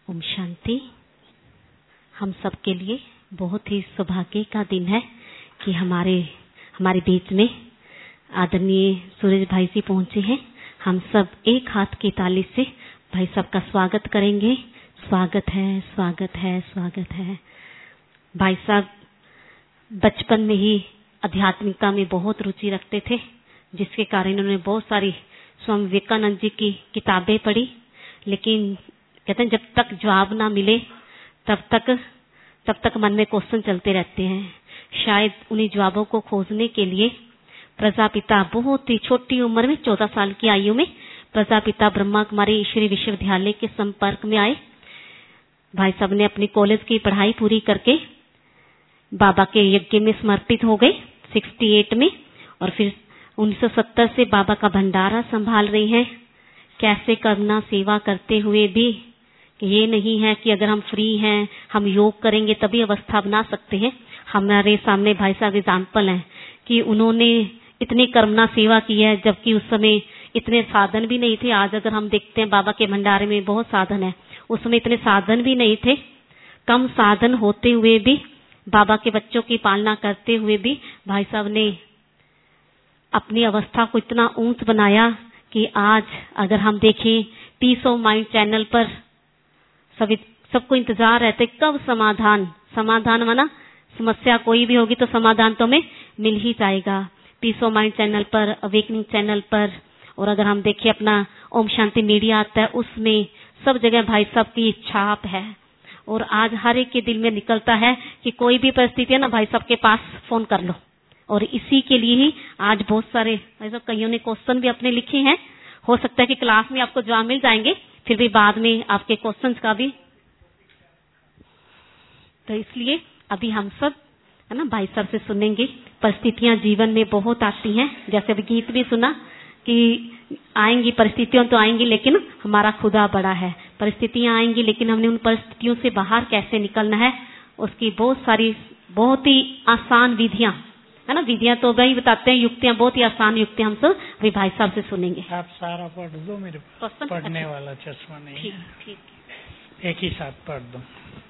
ओम शांति। हम सब के लिए बहुत ही सौभाग्य का दिन है कि हमारे बीच में आदरणीय सूरज भाई जी पहुंचे हैं। हम सब एक हाथ की ताली से भाई साहब का स्वागत करेंगे। स्वागत है, स्वागत है, स्वागत है। भाई साहब बचपन में ही आध्यात्मिकता में बहुत रुचि रखते थे, जिसके कारण उन्होंने बहुत सारी स्वामी विवेकानंद जी की किताबें पढ़ी। लेकिन कहते हैं जब तक जवाब ना मिले तब तक मन में क्वेश्चन चलते रहते हैं। शायद उन्हीं जवाबों को खोजने के लिए प्रजापिता बहुत ही छोटी उम्र में 14 साल की आयु में प्रजापिता ब्रह्मा कुमारी ईश्वरी विश्वविद्यालय के संपर्क में आए। भाई साहब ने अपनी कॉलेज की पढ़ाई पूरी करके बाबा के यज्ञ में समर्पित हो गए 68 में, और फिर 1970 से बाबा का भंडारा संभाल रही हैं। कैसे करना सेवा करते हुए भी कि ये नहीं है कि अगर हम फ्री हैं हम योग करेंगे तभी अवस्था बना सकते हैं। हमारे सामने भाई साहब एग्जाम्पल हैं कि उन्होंने इतनी कर्मना सेवा की है, जबकि उस समय इतने साधन भी नहीं थे। आज अगर हम देखते हैं बाबा के भंडारे में बहुत साधन है, उस समय इतने साधन भी नहीं थे। कम साधन होते हुए भी बाबा के बच्चों की पालना करते हुए भी भाई साहब ने अपनी अवस्था को इतना ऊंच बनाया कि आज अगर हम देखें पीस ऑफ माइंड चैनल पर सबको इंतजार रहते कब समाधान माना समस्या कोई भी होगी तो समाधान तो हमें मिल ही जाएगा। पीस ऑफ माइंड चैनल पर, अवेकनिंग चैनल पर, और अगर हम देखें अपना ओम शांति मीडिया आता है, उसमें सब जगह भाई साहब की छाप है। और आज हर एक के दिल में निकलता है कि कोई भी परिस्थिति है ना, भाई साहब के पास फोन कर लो। और इसी के लिए ही आज बहुत सारे भाई साहब कईयों ने क्वेश्चन भी अपने लिखे हैं। हो सकता है कि क्लास में आपको जवाब मिल जाएंगे, फिर भी बाद में आपके क्वेश्चंस का भी। तो इसलिए अभी हम सब है ना भाई साहब से सुनेंगे। परिस्थितियां जीवन में बहुत आती हैं, जैसे अभी गीत भी सुना कि आएंगी परिस्थितियां तो आएंगी, लेकिन हमारा खुदा बड़ा है। परिस्थितियां आएंगी लेकिन हमने उन परिस्थितियों से बाहर कैसे निकलना है, उसकी बहुत ही आसान विधियां है ना। विधियां तो भाई बताते हैं, युक्तियां बहुत ही आसान युक्तियां हम सब अभी भाई साहब से सुनेंगे। आप सारा पढ़ दो, मेरे पास पढ़ने वाला चश्मा नहीं है। ठीक, एक ही साथ पढ़ दो।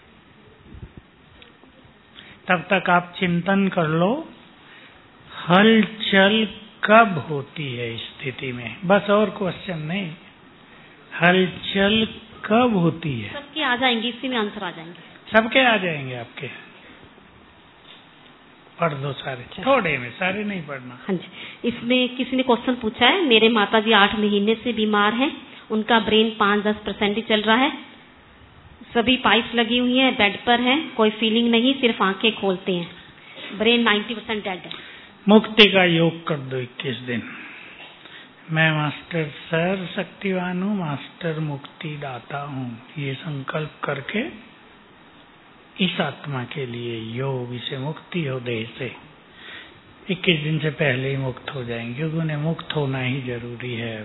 तब तक आप चिंतन कर लो, हलचल कब होती है स्थिति में, बस और क्वेश्चन नहीं, हलचल कब होती है। सबके आ जाएंगे, इसी में आंसर आ जाएंगे, सबके आ जाएंगे आपके। पढ़ दो सारे, थोड़े में, सारे नहीं पढ़ना। हाँ जी। इसमें किसी ने क्वेश्चन पूछा है, मेरे माता जी 8 महीने से बीमार हैं, उनका ब्रेन 5-10% ही चल रहा है, सभी पाइप्स लगी हुई हैं, बेड पर हैं, कोई फीलिंग नहीं, सिर्फ आंखें खोलते हैं, ब्रेन 90% डेड है। मुक्ति का योग कर दो 21 दिन। मैं मास्टर सर्व शक्तिवान हूँ, मास्टर मुक्ति दाता हूँ, ये संकल्प करके इस आत्मा के लिए योग, इसे मुक्ति हो देह से 21 दिन से पहले ही मुक्त हो जाएंगे, क्योंकि उन्हें मुक्त होना ही जरूरी है।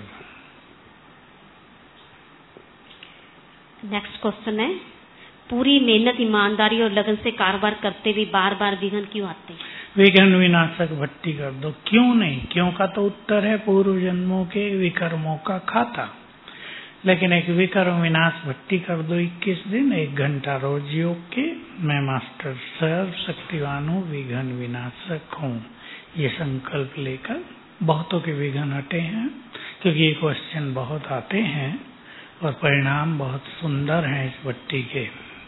नेक्स्ट क्वेश्चन है, पूरी मेहनत ईमानदारी और लगन से कारोबार करते हुए बार बार विघ्न क्यों आते हैं। विघ्न विनाशक भट्टी कर दो। क्यों नहीं, क्यों का तो उत्तर है पूर्व जन्मों के विकर्मों का खाता। लेकिन एक विकर्म विनाश भट्टी कर दो 21 दिन, 1 घंटा रोज योग के। मैं मास्टर सर्व शक्तिवान हूँ, विघ्न विनाशक हूँ, ये संकल्प लेकर बहुतों के विघ्न हटे हैं, क्योंकि ये क्वेश्चन बहुत आते हैं और परिणाम बहुत सुंदर हैं इस भट्टी के।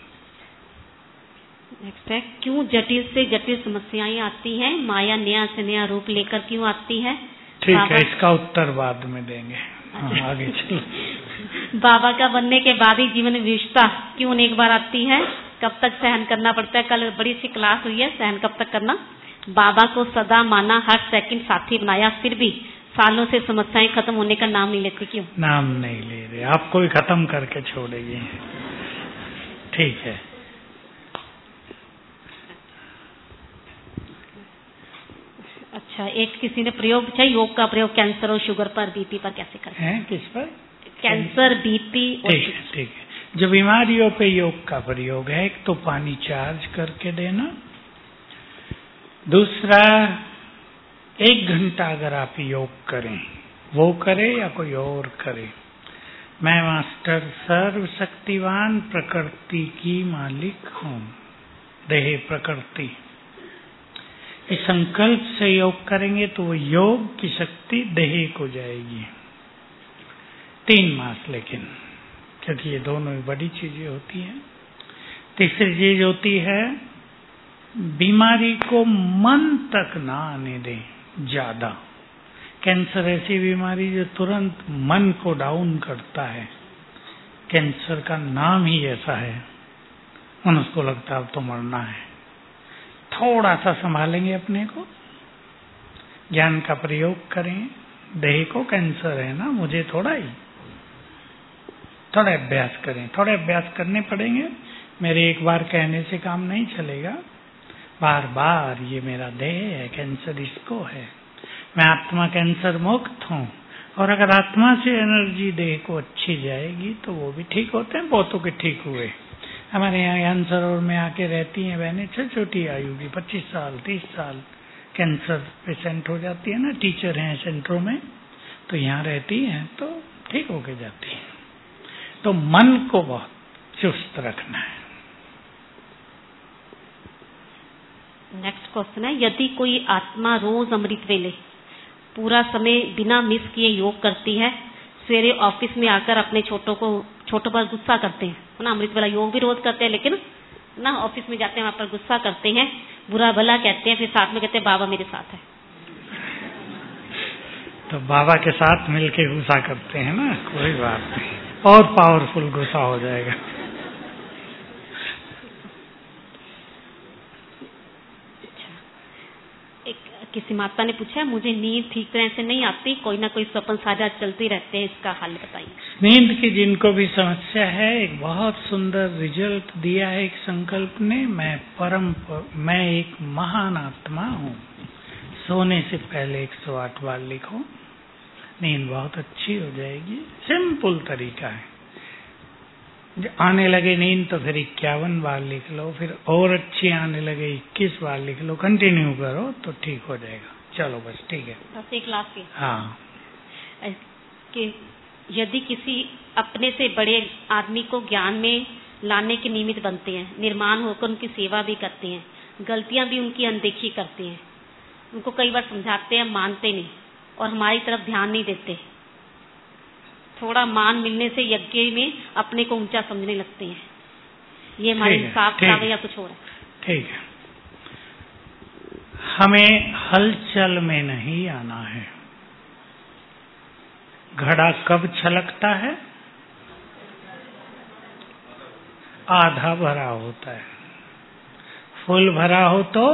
नेक्स्ट है, क्यों जटिल से जटिल समस्याएं आती हैं, माया नया से नया रूप लेकर क्यों आती है। ठीक है, इसका उत्तर बाद में देंगे। आगे चलो। बाबा का बनने के बाद ही जीवन में विषता क्यों एक बार आती है, कब तक सहन करना पड़ता है। कल बड़ी सी क्लास हुई है, सहन कब तक करना। बाबा को सदा माना, हर सेकंड साथी बनाया, फिर भी सालों से समस्याएं खत्म होने का नाम नहीं लेती, क्यों। नाम नहीं ले रहे, आपको भी खत्म करके छोड़ेगी। ठीक है, अच्छा। एक किसी ने प्रयोग पूछा, योग का प्रयोग कैंसर और शुगर पर, बीपी पर कैसे करें हैं। किस पर। कैंसर, बीपी और ठीक है। जो बीमारियों पे योग का प्रयोग है, एक तो पानी चार्ज करके देना, दूसरा 1 घंटा अगर आप योग करें, वो करे या कोई और करे, मैं मास्टर सर्वशक्तिवान प्रकृति की मालिक हूँ। देह प्रकृति। इस संकल्प से योग करेंगे तो वो योग की शक्ति देह को जाएगी। 3 मास लेकिन, क्योंकि ये दोनों बड़ी चीजें होती हैं। तीसरी चीज होती है बीमारी को मन तक ना आने दें ज्यादा। कैंसर ऐसी बीमारी जो तुरंत मन को डाउन करता है। कैंसर का नाम ही ऐसा है, मनुष्य को लगता है अब तो मरना है। थोड़ा सा संभालेंगे अपने को, ज्ञान का प्रयोग करें। देह को कैंसर है ना, मुझे थोड़ा अभ्यास करें। थोड़े अभ्यास करने पड़ेंगे। मेरे एक बार कहने से काम नहीं चलेगा, बार बार ये मेरा देह है, कैंसर इसको है। मैं आत्मा कैंसर मुक्त हूँ। और अगर आत्मा से एनर्जी देह को अच्छी जाएगी तो वो भी ठीक होते हैं। बहुतों के ठीक हुए। हमारे यहाँ ज्ञान सरोवर में आके रहती हैं बहनें, छोटी आयु की, 25 साल 30 साल कैंसर पेशेंट हो जाती है ना। टीचर हैं सेंटरों में, तो यहाँ रहती हैं तो ठीक होके जाती हैं। तो मन को बहुत चुस्त रखना है। नेक्स्ट क्वेश्चन है, यदि कोई आत्मा रोज अमृत वेले पूरा समय बिना मिस किए योग करती है, सवेरे ऑफिस में आकर अपने छोटों पर गुस्सा करते हैं ना, अमृत वेला योग भी रोज करते हैं, लेकिन ना ऑफिस में जाते हैं वहां पर गुस्सा करते हैं, बुरा भला कहते हैं, फिर साथ में कहते हैं बाबा मेरे साथ है। तो बाबा के साथ मिलके गुस्सा करते हैं ना, कोई बात नहीं, और पावरफुल गुस्सा हो जाएगा। किसी माता ने पूछा, मुझे नींद ठीक तरह से नहीं आती, कोई ना कोई स्वप्न साझा चलती रहते हैं, इसका हल बताइए। नींद की जिनको भी समस्या है, एक बहुत सुंदर रिजल्ट दिया है एक संकल्प ने। मैं एक महान आत्मा हूँ। सोने से पहले 108 बार लिखो, नींद बहुत अच्छी हो जाएगी। सिंपल तरीका है। आने लगे नींद तो फिर 51 बार लिख लो, फिर और अच्छी आने लगे 21 बार लिख लो, कंटिन्यू करो तो ठीक हो जाएगा। चलो बस ठीक है। बस एक लास्ट। हाँ, कि यदि किसी अपने से बड़े आदमी को ज्ञान में लाने के निमित्त बनते हैं, निर्माण होकर उनकी सेवा भी करते हैं, गलतियां भी उनकी अनदेखी करते हैं, उनको कई बार समझाते हैं, मानते नहीं और हमारी तरफ ध्यान नहीं देते, थोड़ा मान मिलने से यज्ञ में अपने को ऊंचा समझने लगते हैं, ये हमारे हिसाब किताब या कुछ और है? ठीक है। हमें हलचल में नहीं आना है। घड़ा कब छलकता है? आधा भरा होता है। फुल भरा हो तो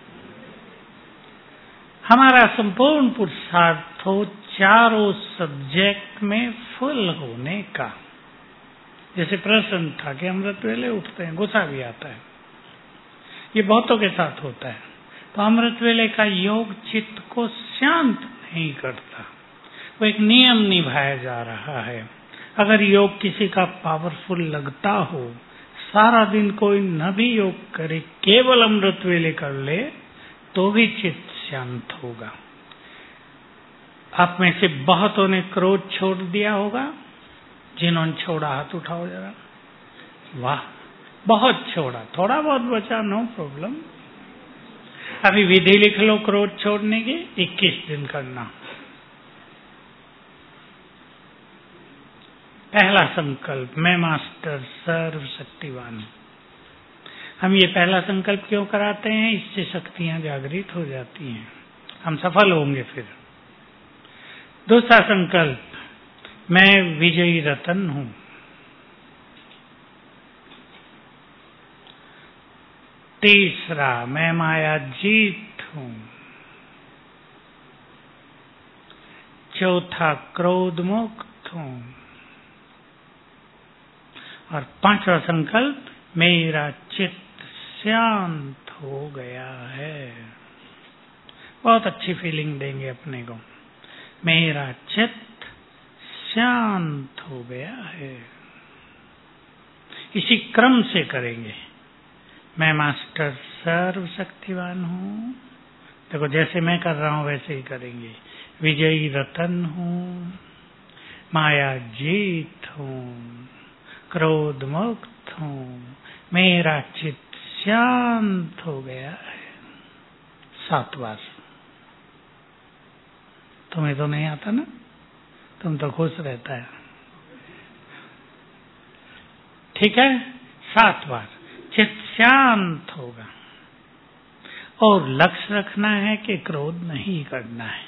हमारा संपूर्ण पुरुषार्थ हो चारों सब्जेक्ट में फुल होने का। जैसे प्रश्न था कि अमृत वेले उठते हैं, गुस्सा भी आता है, ये बहुतों के साथ होता है। तो अमृत वेले का योग चित्त को शांत नहीं करता, वो एक नियम निभाया जा रहा है। अगर योग किसी का पावरफुल लगता हो, सारा दिन कोई न भी योग करे, केवल अमृत वेले कर ले तो भी चित्त शांत होगा। आप में से बहुतों ने क्रोध छोड़ दिया होगा। जिन्होंने छोड़ा हाथ उठाओ जरा। वाह, बहुत छोड़ा, थोड़ा बहुत बचा, नो प्रॉब्लम। अभी विधि लिख लो क्रोध छोड़ने की, 21 दिन करना। पहला संकल्प, मैं मास्टर सर्वशक्तिवान। हम ये पहला संकल्प क्यों कराते हैं? इससे शक्तियां जागृत हो जाती हैं, हम सफल होंगे। फिर दूसरा संकल्प, मैं विजयी रतन हूं। तीसरा, मैं माया जीत हूं। चौथा, क्रोध मुक्त हूं। और पांचवा संकल्प, मेरा चित्त शांत हो गया है। बहुत अच्छी फीलिंग देंगे अपने को, मेरा चित्त शांत हो गया है। इसी क्रम से करेंगे। मैं मास्टर सर्वशक्तिवान हूँ, देखो जैसे मैं कर रहा हूँ वैसे ही करेंगे। विजयी रतन हूँ, माया जीत हूँ, क्रोध मुक्त हूँ, मेरा चित्त शांत हो गया है। 7 बार। तुम्हें तो नहीं आता ना, तुम तो खुश रहता है। ठीक है, 7 बार चित्त शांत होगा। और लक्ष्य रखना है कि क्रोध नहीं करना है।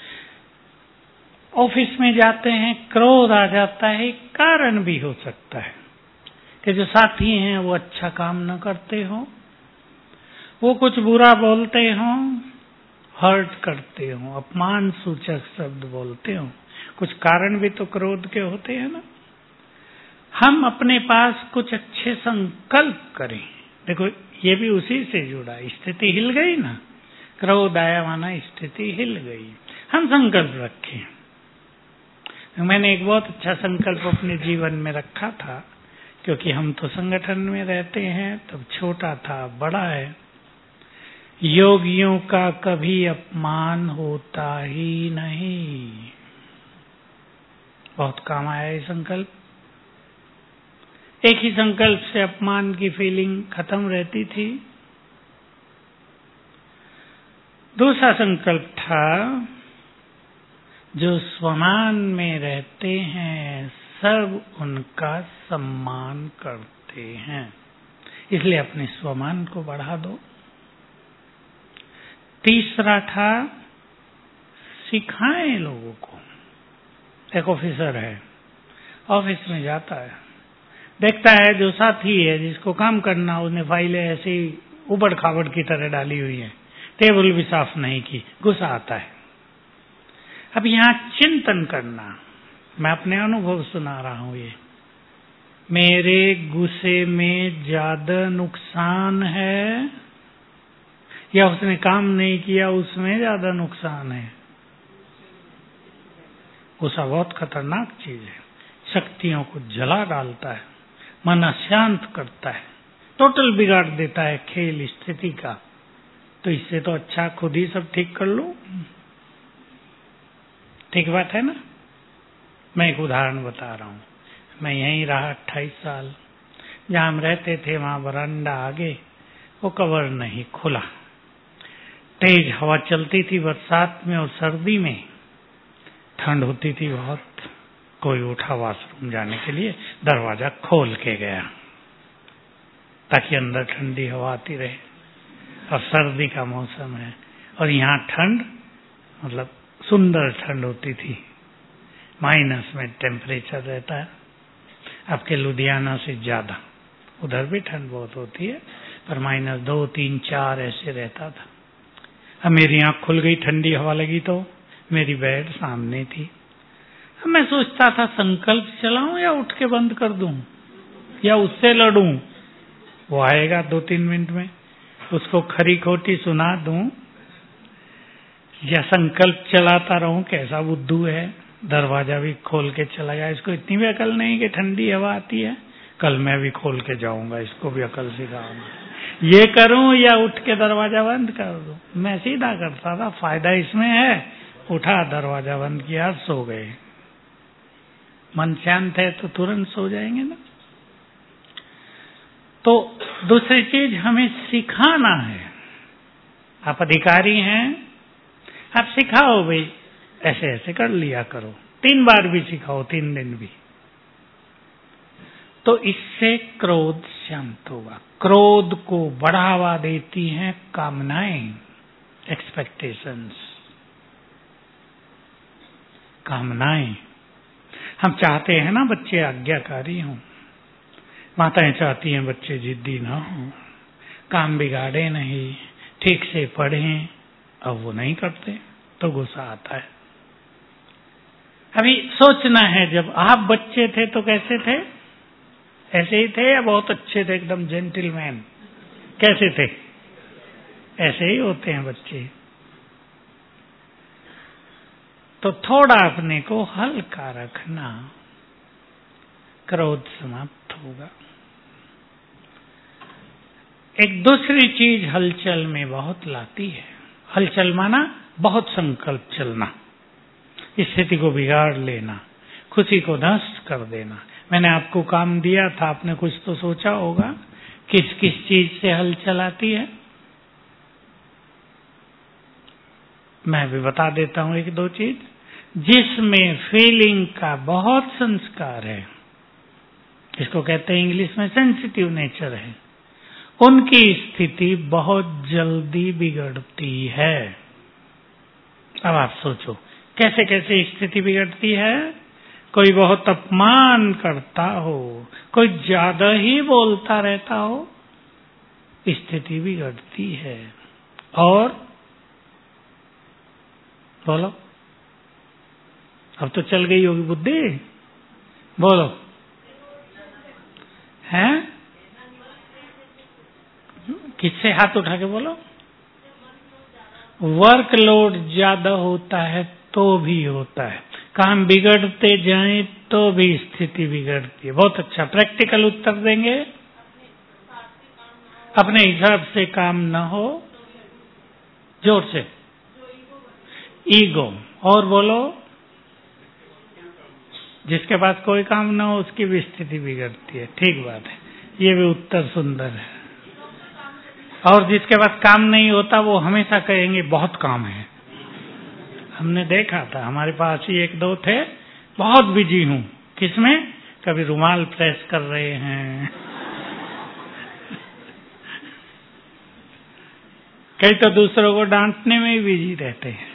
ऑफिस में जाते हैं, क्रोध आ जाता है, कारण भी हो सकता है कि जो साथी हैं वो अच्छा काम न करते हो, वो कुछ बुरा बोलते हो, हर्ट करते हो, अपमान सूचक शब्द बोलते हो। कुछ कारण भी तो क्रोध के होते हैं ना। हम अपने पास कुछ अच्छे संकल्प करें। देखो, ये भी उसी से जुड़ा। स्थिति हिल गई ना, क्रोध आया माना स्थिति हिल गई। हम संकल्प रखें। मैंने एक बहुत अच्छा संकल्प अपने जीवन में रखा था, क्योंकि हम तो संगठन में रहते हैं, तब छोटा था, बड़ा है। योगियों का कभी अपमान होता ही नहीं। बहुत काम आया ये संकल्प। एक ही संकल्प से अपमान की फीलिंग खत्म रहती थी। दूसरा संकल्प था, जो स्वमान में रहते हैं सब उनका सम्मान करते हैं, इसलिए अपने स्वमान को बढ़ा दो। तीसरा था, सिखाएं लोगों को। एक ऑफिसर है, ऑफिस में जाता है, देखता है जो साथी है जिसको काम करना, उसने फाइलें ऐसे ही उबड़ खाबड़ की तरह डाली हुई है, टेबल भी साफ नहीं की, गुस्सा आता है। अब यहाँ चिंतन करना, मैं अपने अनुभव सुना रहा हूं। ये मेरे गुस्से में ज्यादा नुकसान है या उसने काम नहीं किया उसमें ज्यादा नुकसान है? गुस्सा बहुत खतरनाक चीज है, शक्तियों को जला डालता है, मन अशांत करता है, टोटल बिगाड़ देता है खेल स्थिति का। तो इससे तो अच्छा खुद ही सब ठीक कर लो। ठीक बात है ना। मैं एक उदाहरण बता रहा हूँ। मैं यहीं रहा 28 साल। जहाँ हम रहते थे वहां बरामदा आगे वो कवर नहीं खुला, तेज हवा चलती थी बरसात में, और सर्दी में ठंड होती थी बहुत। कोई उठा वॉशरूम जाने के लिए, दरवाजा खोल के गया ताकि अंदर ठंडी हवा आती रहे। और सर्दी का मौसम है और यहाँ ठंड, मतलब सुंदर ठंड होती थी, माइनस में टेम्परेचर रहता है। आपके लुधियाना से ज्यादा, उधर भी ठंड बहुत होती है, पर -2, 3, 4 ऐसे रहता था। अब मेरी आंख खुल गई, ठंडी हवा लगी, तो मेरी बेड सामने थी। अब मैं सोचता था संकल्प चलाऊं या उठ के बंद कर दूं या उससे लड़ूं। वो आएगा 2-3 मिनट में, उसको खरी खोटी सुना दूं या संकल्प चलाता रहूं। कैसा बुद्धू है, दरवाजा भी खोल के चला गया। इसको इतनी भी अकल नहीं कि ठंडी हवा आती है। कल मैं भी खोल के जाऊंगा, इसको भी अकल सिखाऊंगा। ये करूं या उठ के दरवाजा बंद कर दूं? मैं सीधा करता था, फायदा इसमें है। उठा, दरवाजा बंद किया, सो गए। मन शांत है तो तुरंत सो जाएंगे ना। तो दूसरी चीज हमें सिखाना है। आप अधिकारी हैं, आप सिखाओ भाई, ऐसे ऐसे कर लिया करो। 3 बार भी सिखाओ, 3 दिन भी, तो इससे क्रोध शांत होगा। क्रोध को बढ़ावा देती हैं कामनाएं, एक्सपेक्टेशंस। कामनाएं, हम चाहते हैं ना बच्चे आज्ञाकारी हों, माताएं चाहती हैं बच्चे जिद्दी ना हों, काम बिगाड़े नहीं, ठीक से पढ़ें। अब वो नहीं करते तो गुस्सा आता है। अभी सोचना है, जब आप बच्चे थे तो कैसे थे? ऐसे ही थे या बहुत अच्छे थे, एकदम जेंटलमैन? कैसे थे? ऐसे ही होते हैं बच्चे। तो थोड़ा अपने को हल्का रखना, क्रोध समाप्त होगा। एक दूसरी चीज हलचल में बहुत लाती है। हलचल माना बहुत संकल्प चलना, स्थिति को बिगाड़ लेना, खुशी को नष्ट कर देना। मैंने आपको काम दिया था, आपने कुछ तो सोचा होगा किस किस चीज से हलचल आती है। मैं भी बता देता हूं एक दो चीज। जिसमें फीलिंग का बहुत संस्कार है, इसको कहते हैं इंग्लिश में सेंसिटिव नेचर है, उनकी स्थिति बहुत जल्दी बिगड़ती है। अब आप सोचो कैसे कैसे स्थिति बिगड़ती है। कोई बहुत अपमान करता हो, कोई ज्यादा ही बोलता रहता हो, स्थिति बिगड़ती है। और बोलो, अब तो चल गई होगी बुद्धि, बोलो हैं? किससे हाथ उठा के बोलो। वर्कलोड ज्यादा होता है तो भी होता है, काम बिगड़ते जाएं तो भी स्थिति बिगड़ती है। बहुत अच्छा, प्रैक्टिकल उत्तर देंगे। अपने हिसाब से काम न हो, जोर से, ईगो। और बोलो, जिसके पास कोई काम ना हो उसकी भी स्थिति बिगड़ती है। ठीक बात है, ये भी उत्तर सुंदर है। और जिसके पास काम नहीं होता वो हमेशा कहेंगे बहुत काम है। हमने देखा था, हमारे पास ही एक दो थे, बहुत बिजी हूं। किसमें? कभी रुमाल प्रेस कर रहे हैं, कई तो दूसरों को डांटने में ही बिजी रहते हैं।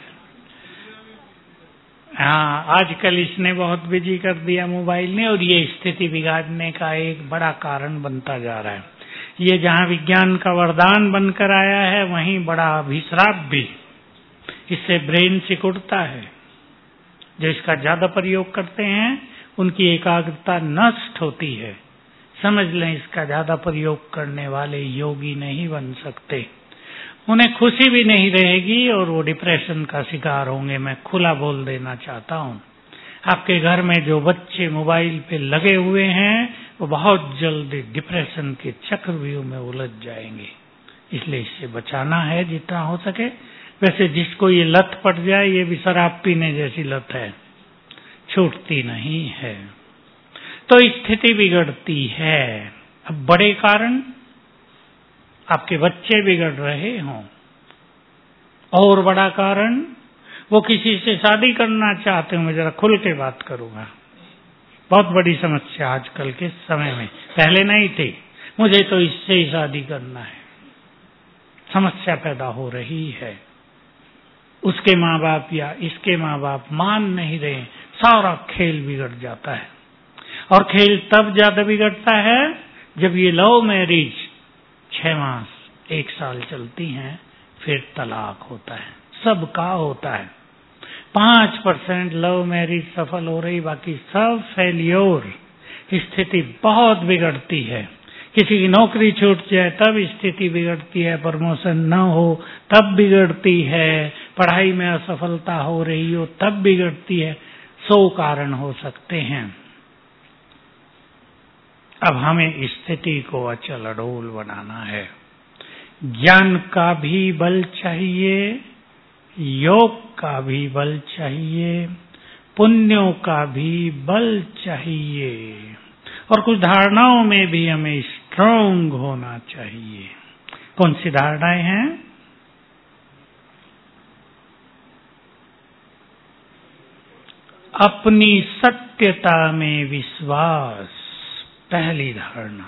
हाँ, आजकल इसने बहुत बिजी कर दिया मोबाइल ने, और ये स्थिति बिगाड़ने का एक बड़ा कारण बनता जा रहा है। ये जहाँ विज्ञान का वरदान बनकर आया है, वहीं बड़ा अभिश्राप भी। इससे ब्रेन सिकुड़ता है। जो इसका ज्यादा प्रयोग करते हैं उनकी एकाग्रता नष्ट होती है। समझ लें, इसका ज्यादा प्रयोग करने वाले योगी नहीं बन सकते। उन्हें खुशी भी नहीं रहेगी और वो डिप्रेशन का शिकार होंगे। मैं खुला बोल देना चाहता हूँ, आपके घर में जो बच्चे मोबाइल पे लगे हुए हैं वो बहुत जल्दी डिप्रेशन के चक्रव्यूह में उलझ जाएंगे। इसलिए इससे बचाना है जितना हो सके। वैसे जिसको ये लत पड़ जाए, ये भी शराब पीने जैसी लत है, छूटती नहीं है। तो स्थिति बिगड़ती है। अब बड़े कारण, आपके बच्चे बिगड़ रहे हों, और बड़ा कारण वो किसी से शादी करना चाहते हो। मैं जरा खुल के बात करूंगा, बहुत बड़ी समस्या आजकल के समय में, पहले नहीं थी। मुझे तो इससे ही शादी करना है, समस्या पैदा हो रही है। उसके माँ बाप या इसके माँ बाप मान नहीं रहे, सारा खेल बिगड़ जाता है। और खेल तब ज्यादा बिगड़ता है जब ये लव मैरिज 6 मास 1 साल चलती हैं, फिर तलाक होता है। सबका होता है। 5% लव मैरिज सफल हो रही, बाकी सब फेल्योर। स्थिति बहुत बिगड़ती है। किसी की नौकरी छूट जाए तब स्थिति बिगड़ती है, प्रमोशन न हो तब बिगड़ती है, पढ़ाई में असफलता हो रही हो तब बिगड़ती है। 100 कारण हो सकते हैं। अब हमें स्थिति को अचल अडोल बनाना है। ज्ञान का भी बल चाहिए, योग का भी बल चाहिए, पुण्यों का भी बल चाहिए, और कुछ धारणाओं में भी हमें स्ट्रांग होना चाहिए। कौन सी धारणाएं हैं? अपनी सत्यता में विश्वास, पहली धारणा।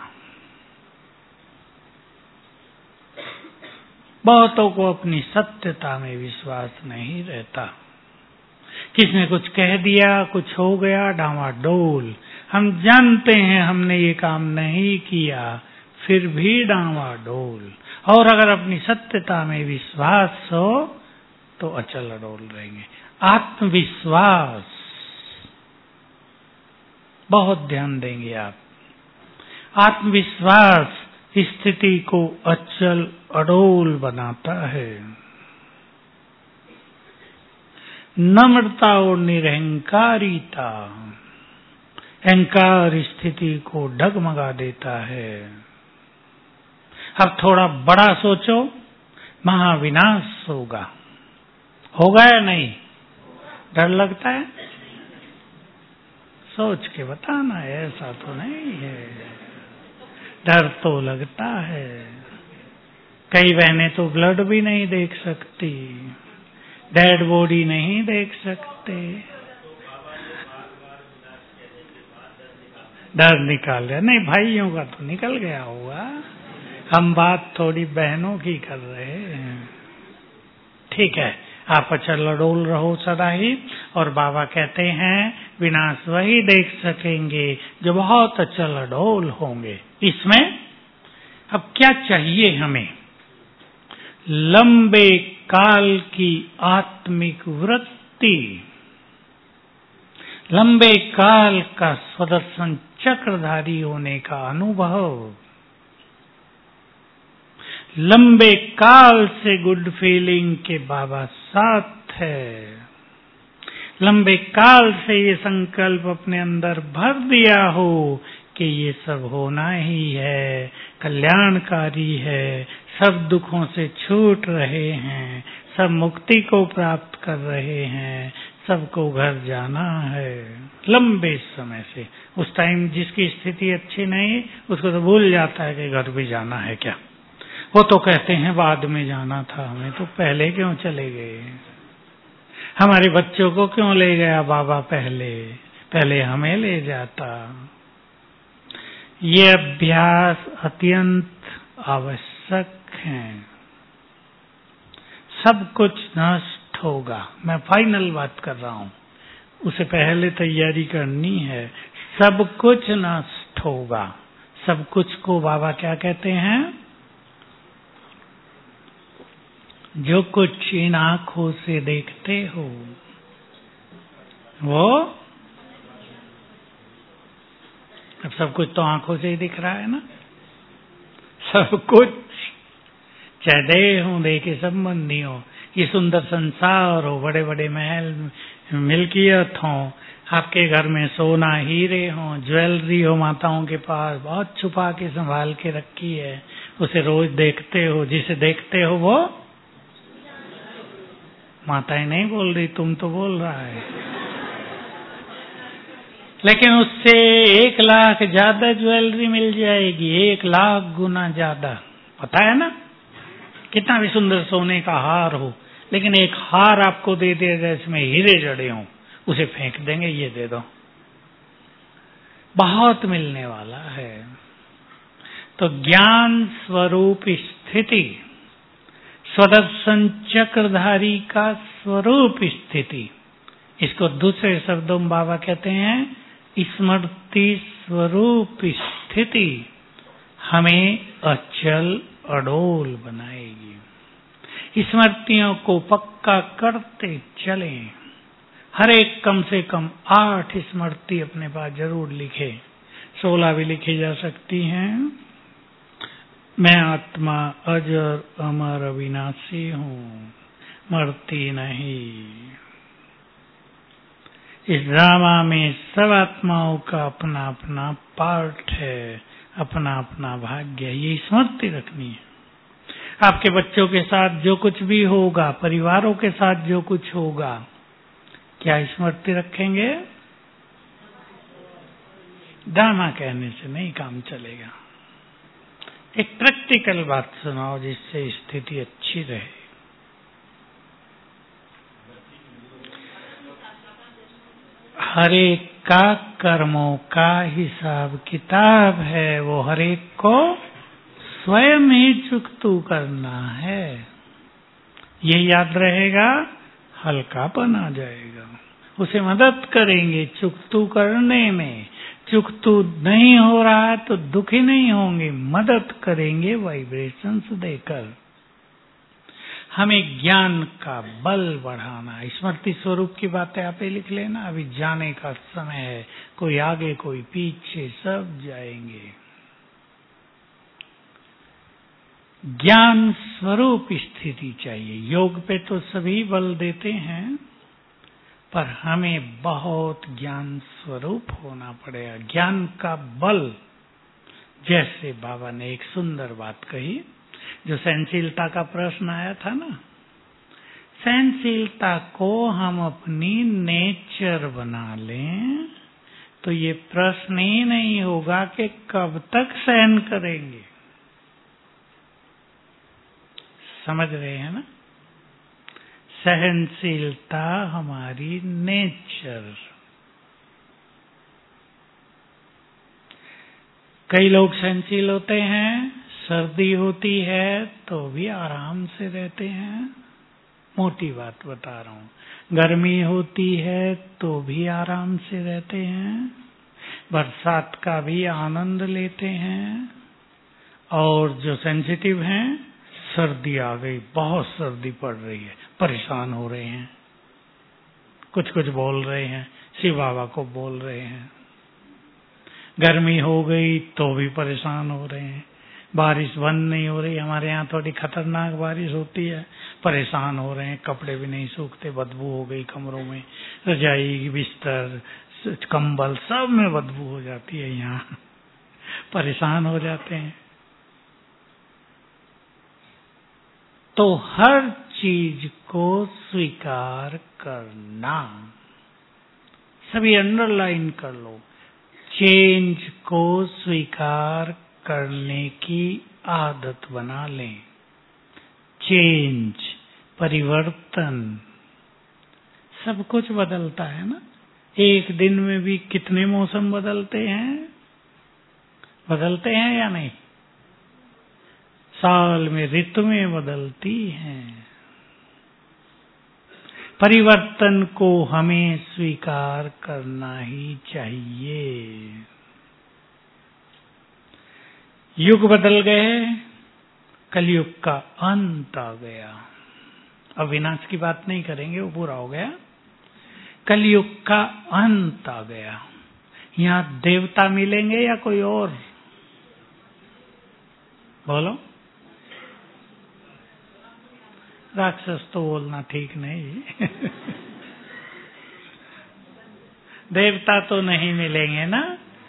बहुतों को अपनी सत्यता में विश्वास नहीं रहता। किसने कुछ कह दिया, कुछ हो गया, डामाडोल। हम जानते हैं हमने ये काम नहीं किया, फिर भी डामाडोल। और अगर अपनी सत्यता में विश्वास हो तो अचल अडोल रहेंगे। आत्मविश्वास, बहुत ध्यान देंगे आप। आत्मविश्वास स्थिति को अचल अडोल बनाता है। नम्रता और निरहंकारिता, अहंकार स्थिति को डगमगा देता है। अब थोड़ा बड़ा सोचो, महाविनाश होगा। होगा या नहीं? डर लगता है? सोच के बताना है, ऐसा तो नहीं है। डर तो लगता है। कई बहनें तो ब्लड भी नहीं देख सकती, डेड बॉडी नहीं देख सकते, डर निकाल गया। नहीं, भाइयों का तो निकल गया होगा, हम बात थोड़ी बहनों की कर रहे हैं। ठीक है, आप अचल अडोल रहो सदा ही। और बाबा कहते हैं विनाश वही देख सकेंगे जो बहुत अचल अडोल होंगे। इसमें अब क्या चाहिए हमें? लंबे काल की आत्मिक वृत्ति, लंबे काल का स्वदर्शन चक्रधारी होने का अनुभव, लंबे काल से गुड फीलिंग के बाबा साथ है, लंबे काल से ये संकल्प अपने अंदर भर दिया हो कि ये सब होना ही है, कल्याणकारी है, सब दुखों से छूट रहे हैं, सब मुक्ति को प्राप्त कर रहे हैं, सबको घर जाना है। लंबे समय से उस टाइम जिसकी स्थिति अच्छी नहीं उसको तो भूल जाता है कि घर भी जाना है क्या। वो तो कहते हैं बाद में जाना था, हमें तो पहले क्यों चले गए? हमारे बच्चों को क्यों ले गया बाबा पहले? पहले हमें ले जाता। ये अभ्यास अत्यंत आवश्यक है। सब कुछ नष्ट होगा, मैं फाइनल बात कर रहा हूं, उसे पहले तैयारी करनी है। सब कुछ नष्ट होगा। सब कुछ को बाबा क्या कहते हैं? जो कुछ इन आंखों से देखते हो वो, अब सब कुछ तो आंखों से ही दिख रहा है ना। सब कुछ, चाहे देह हो, देह के संबंधी हो, ये सुंदर संसार हो, बड़े बड़े महल, मिल्कियत हो, आपके घर में सोना हीरे हो, ज्वेलरी हो, माताओं के पास बहुत छुपा के संभाल के रखी है, उसे रोज देखते हो। जिसे देखते हो वो, माताएं नहीं बोल रही, तुम तो बोल रहा है। लेकिन उससे 1 लाख ज्यादा ज्वेलरी मिल जाएगी, 1 लाख गुना ज्यादा। पता है ना, कितना भी सुंदर सोने का हार हो, लेकिन एक हार आपको दे दिया इसमें हीरे जड़े हों, उसे फेंक देंगे, ये दे दो। बहुत मिलने वाला है। तो ज्ञान स्वरूप स्थिति, स्वदर्शन चक्रधारी का स्वरूप स्थिति, इसको दूसरे शब्दों में बाबा कहते हैं स्मृति स्वरूप स्थिति, हमें अचल अडोल बनाएगी। स्मृतियों को पक्का करते चलें। हर एक कम से कम 8 स्मृति अपने पास जरूर लिखे, 16 भी लिखी जा सकती हैं। मैं आत्मा अजर अमर अविनाशी हूँ, मरती नहीं। इस ड्रामा में सब आत्माओं का अपना अपना पार्ट है, अपना अपना भाग्य। ये स्मृति रखनी है। आपके बच्चों के साथ जो कुछ भी होगा, परिवारों के साथ जो कुछ होगा, क्या स्मृति रखेंगे? ड्रामा कहने से नहीं काम चलेगा। एक प्रैक्टिकल बात सुनाओ जिससे स्थिति अच्छी रहे। हरेक का कर्मों का हिसाब किताब है, वो हरेक को स्वयं ही चुकतू करना है। ये याद रहेगा, हल्कापन आ जाएगा। उसे मदद करेंगे चुकतू करने में। चुकतू नहीं हो रहा है तो दुखी नहीं होंगे, मदद करेंगे वाइब्रेशंस देकर। हमें ज्ञान का बल बढ़ाना। स्मृति स्वरूप की बातें आप ही लिख लेना। अभी जाने का समय है, कोई आगे कोई पीछे, सब जाएंगे। ज्ञान स्वरूप स्थिति चाहिए। योग पे तो सभी बल देते हैं, पर हमें बहुत ज्ञान स्वरूप होना पड़ेगा। ज्ञान का बल, जैसे बाबा ने एक सुंदर बात कही, जो सहनशीलता का प्रश्न आया था ना, सहनशीलता को हम अपनी नेचर बना लें तो ये प्रश्न ही नहीं होगा कि कब तक सहन करेंगे। समझ रहे हैं ना? सहनशीलता हमारी नेचर। कई लोग सहनशील होते हैं, सर्दी होती है तो भी आराम से रहते हैं। मोटी बात बता रहा हूं। गर्मी होती है तो भी आराम से रहते हैं, बरसात का भी आनंद लेते हैं। और जो सेंसिटिव हैं, सर्दी आ गई, बहुत सर्दी पड़ रही है, परेशान हो रहे हैं, कुछ कुछ बोल रहे हैं, शिव बाबा को बोल रहे हैं। गर्मी हो गई तो भी परेशान हो रहे हैं, बारिश बंद नहीं हो रही, हमारे यहाँ थोड़ी खतरनाक बारिश होती है, परेशान हो रहे हैं, कपड़े भी नहीं सूखते, बदबू हो गई कमरों में, रजाई बिस्तर कंबल सब में बदबू हो जाती है, यहाँ परेशान हो जाते हैं। तो हर चीज को स्वीकार करना, सभी अंडरलाइन कर लो, चेंज को स्वीकार करने की आदत बना लें। चेंज, परिवर्तन, सब कुछ बदलता है ना। एक दिन में भी कितने मौसम बदलते हैं, बदलते हैं या नहीं? साल में ऋतुएं बदलती हैं। परिवर्तन को हमें स्वीकार करना ही चाहिए। युग बदल गए, कलयुग का अंत आ गया। अब विनाश की बात नहीं करेंगे, वो पूरा हो गया। कलयुग का अंत आ गया। यहाँ देवता मिलेंगे या कोई और? बोलो। राक्षस तो बोलना ठीक नहीं देवता तो नहीं मिलेंगे ना।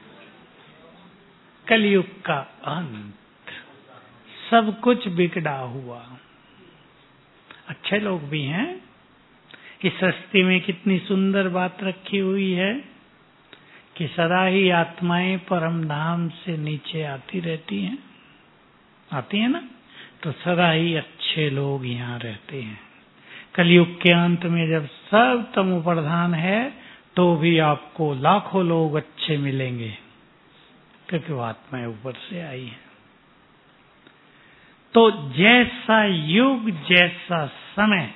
कलयुग का अंत, सब कुछ बिगड़ा हुआ। अच्छे लोग भी हैं। इस सृष्टि में कितनी सुंदर बात रखी हुई है कि सदा ही आत्माएं परम धाम से नीचे आती रहती हैं, आती है ना। तो सदा ही अच्छे लोग यहाँ रहते हैं। कलयुग के अंत में जब सब तमो प्रधान है तो भी आपको लाखों लोग अच्छे मिलेंगे, क्योंकि वो आत्माएं ऊपर से आई है। तो जैसा युग, जैसा समय,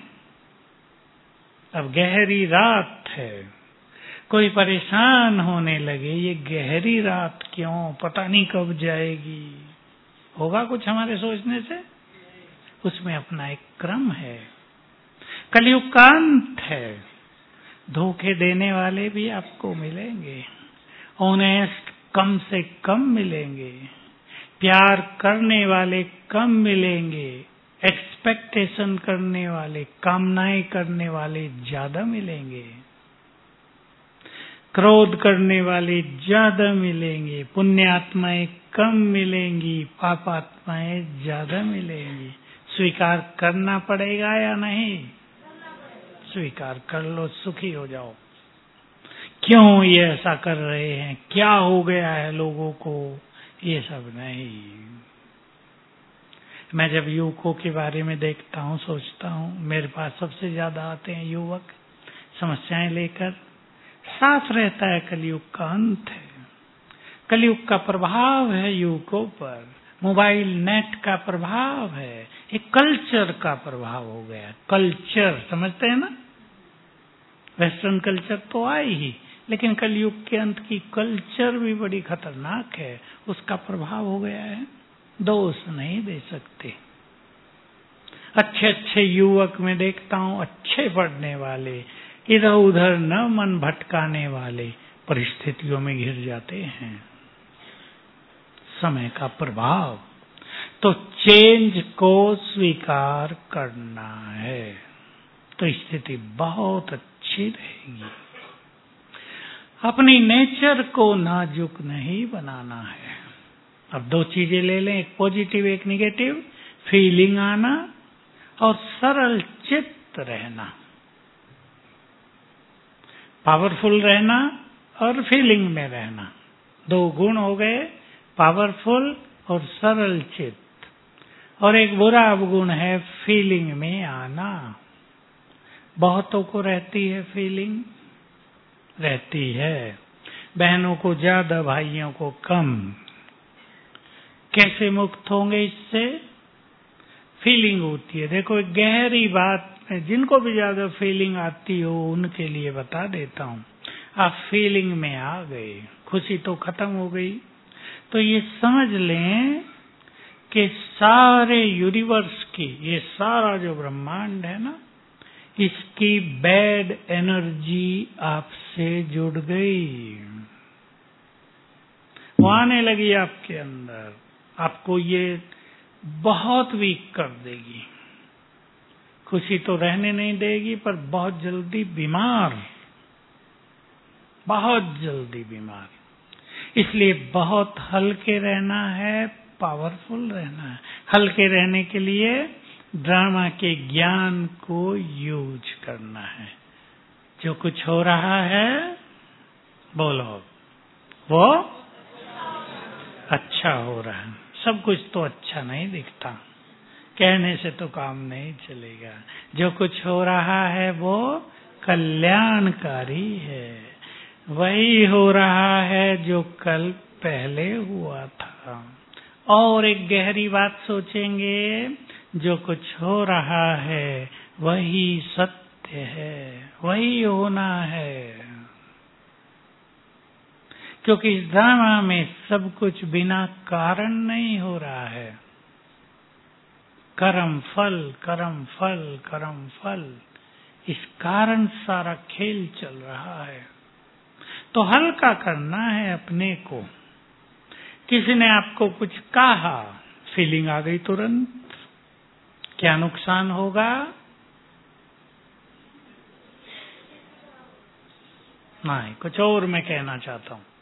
अब गहरी रात है, कोई परेशान होने लगे, ये गहरी रात क्यों, पता नहीं कब जाएगी, होगा कुछ हमारे सोचने से? उसमें अपना एक क्रम है। कलयुग का अंत है। धोखे देने वाले भी आपको मिलेंगे, ऑनेस्ट कम से कम मिलेंगे, प्यार करने वाले कम मिलेंगे, एक्सपेक्टेशन करने वाले, कामनाएं करने वाले ज्यादा मिलेंगे, क्रोध करने वाले ज्यादा मिलेंगे, पुण्य आत्माएं कम मिलेंगी, पाप आत्माएं ज्यादा मिलेंगी। स्वीकार करना पड़ेगा या नहीं? स्वीकार कर लो, सुखी हो जाओ। क्यों ये ऐसा कर रहे हैं, क्या हो गया है लोगों को, ये सब नहीं। मैं जब युवकों के बारे में देखता हूँ, सोचता हूँ, मेरे पास सबसे ज्यादा आते हैं युवक समस्याएं लेकर। साफ रहता है कलयुग का अंत है, कलयुग का प्रभाव है युवकों पर, मोबाइल नेट का प्रभाव है, एक कल्चर का प्रभाव हो गया। कल्चर समझते हैं ना, वेस्टर्न कल्चर तो आई ही, लेकिन कलयुग के अंत की कल्चर भी बड़ी खतरनाक है, उसका प्रभाव हो गया है। दोष नहीं दे सकते। अच्छे अच्छे युवक में देखता हूँ, अच्छे पढ़ने वाले, इधर उधर न मन भटकाने वाले, परिस्थितियों में घिर जाते हैं। समय का प्रभाव। तो चेंज को स्वीकार करना है तो स्थिति बहुत अच्छी रहेगी। अपनी नेचर को नाजुक नहीं बनाना है। अब दो चीजें ले लें, एक पॉजिटिव एक निगेटिव, फीलिंग आना और सरल चित्त रहना, पावरफुल रहना और फीलिंग में रहना। 2 गुण हो गए, पावरफुल और सरल चित्त। और एक बुरा अवगुण है फीलिंग में आना। बहुतों को रहती है फीलिंग, रहती है, बहनों को ज्यादा, भाइयों को कम। कैसे मुक्त होंगे इससे? फीलिंग होती है। देखो एक गहरी बात है, जिनको भी ज्यादा फीलिंग आती हो उनके लिए बता देता हूं। आप फीलिंग में आ गए, खुशी तो खत्म हो गई। तो ये समझ लें कि सारे यूनिवर्स की, ये सारा जो ब्रह्मांड है ना, इसकी बैड एनर्जी आपसे जुड़ गई, वो आने लगी आपके अंदर, आपको ये बहुत वीक कर देगी। खुशी तो रहने नहीं देगी, पर बहुत जल्दी बीमार, बहुत जल्दी बीमार। इसलिए बहुत हल्के रहना है, पावरफुल रहना है। हल्के रहने के लिए ड्रामा के ज्ञान को यूज करना है। जो कुछ हो रहा है, बोलो, वो अच्छा हो रहा है। सब कुछ तो अच्छा नहीं दिखता, कहने से तो काम नहीं चलेगा। जो कुछ हो रहा है वो कल्याणकारी है। वही हो रहा है जो कल पहले हुआ था। और एक गहरी बात सोचेंगे, जो कुछ हो रहा है वही सत्य है, वही होना है। क्योंकि इस ड्रामा में सब कुछ बिना कारण नहीं हो रहा है। कर्म फल, कर्म फल, कर्म फल, इस कारण सारा खेल चल रहा है। तो हल्का करना है अपने को। किसी ने आपको कुछ कहा, फीलिंग आ गई तुरंत, क्या नुकसान होगा? नहीं, कुछ और मैं कहना चाहता हूं।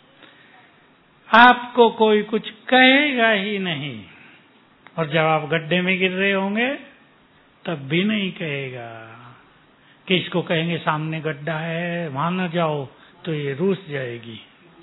आपको कोई कुछ कहेगा ही नहीं, और जब आप गड्ढे में गिर रहे होंगे तब भी नहीं कहेगा। किसको कहेंगे सामने गड्ढा है, वहां न जाओ, तो ये रूस जाएगी।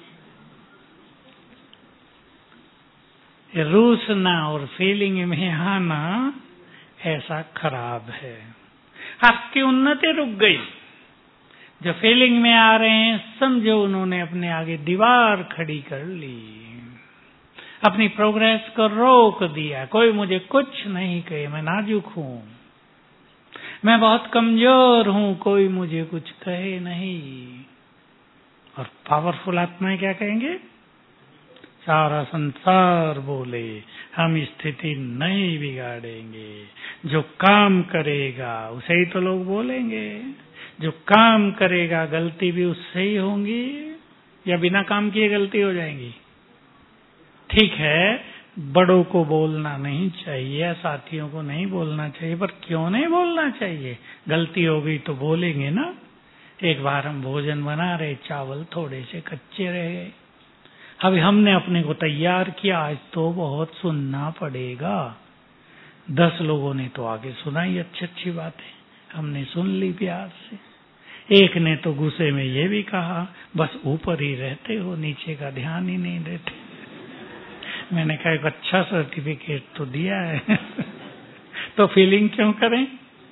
ये रूसना और फीलिंग में आना ऐसा खराब है। आपकी उन्नति रुक गई। जो फीलिंग में आ रहे हैं, समझो उन्होंने अपने आगे दीवार खड़ी कर ली, अपनी प्रोग्रेस को रोक दिया। कोई मुझे कुछ नहीं कहे, मैं नाजुक हूं, मैं बहुत कमजोर हूं, कोई मुझे कुछ कहे नहीं। और पावरफुल आत्माएं क्या कहेंगे? सारा संसार बोले, हम स्थिति नहीं बिगाड़ेंगे। जो काम करेगा उसे ही तो लोग बोलेंगे। जो काम करेगा गलती भी उससे ही होंगी, या बिना काम किए गलती हो जाएंगी। ठीक है, बड़ों को बोलना नहीं चाहिए, साथियों को नहीं बोलना चाहिए, पर क्यों नहीं बोलना चाहिए? गलती हो गई तो बोलेंगे ना। एक बार हम भोजन बना रहे, चावल थोड़े से कच्चे रह गए। अभी हमने अपने को तैयार किया, आज तो बहुत सुनना पड़ेगा। 10 लोगों ने तो आगे सुनाई अच्छी अच्छी बातें, हमने सुन ली प्यार से। एक ने तो गुस्से में ये भी कहा, बस ऊपर ही रहते हो, नीचे का ध्यान ही नहीं देते। मैंने कहा एक अच्छा सर्टिफिकेट तो दिया है तो फीलिंग क्यों करें?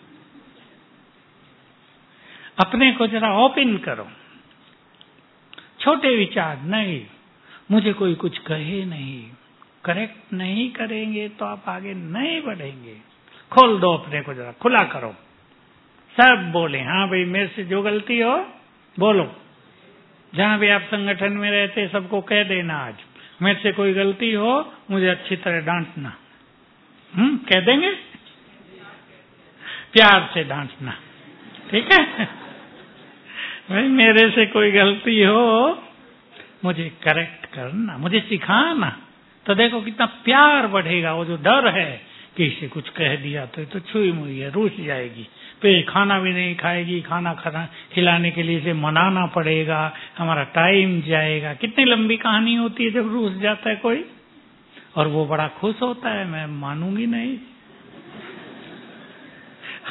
अपने को जरा ओपन करो। छोटे विचार नहीं, मुझे कोई कुछ कहे नहीं, करेक्ट नहीं करेंगे तो आप आगे नहीं बढ़ेंगे। खोल दो अपने को, जरा खुला करो। सब बोले, हाँ भाई मेरे से जो गलती हो बोलो। जहां भी आप संगठन में रहते सबको कह देना, आज मेरे से कोई गलती हो मुझे अच्छी तरह डांटना। कह देंगे? प्यार से डांटना, ठीक है? भाई मेरे से कोई गलती हो मुझे करेक्ट करना, मुझे सिखाना। तो देखो कितना प्यार बढ़ेगा। वो जो डर है कि इसे कुछ कह दिया तो छुई मुई है, रूठ जाएगी, फिर खाना भी नहीं खाएगी, खाना खिलाने के लिए इसे मनाना पड़ेगा, हमारा टाइम जाएगा। कितनी लंबी कहानी होती है जब रूठ जाता है कोई, और वो बड़ा खुश होता है, मैं मानूंगी नहीं।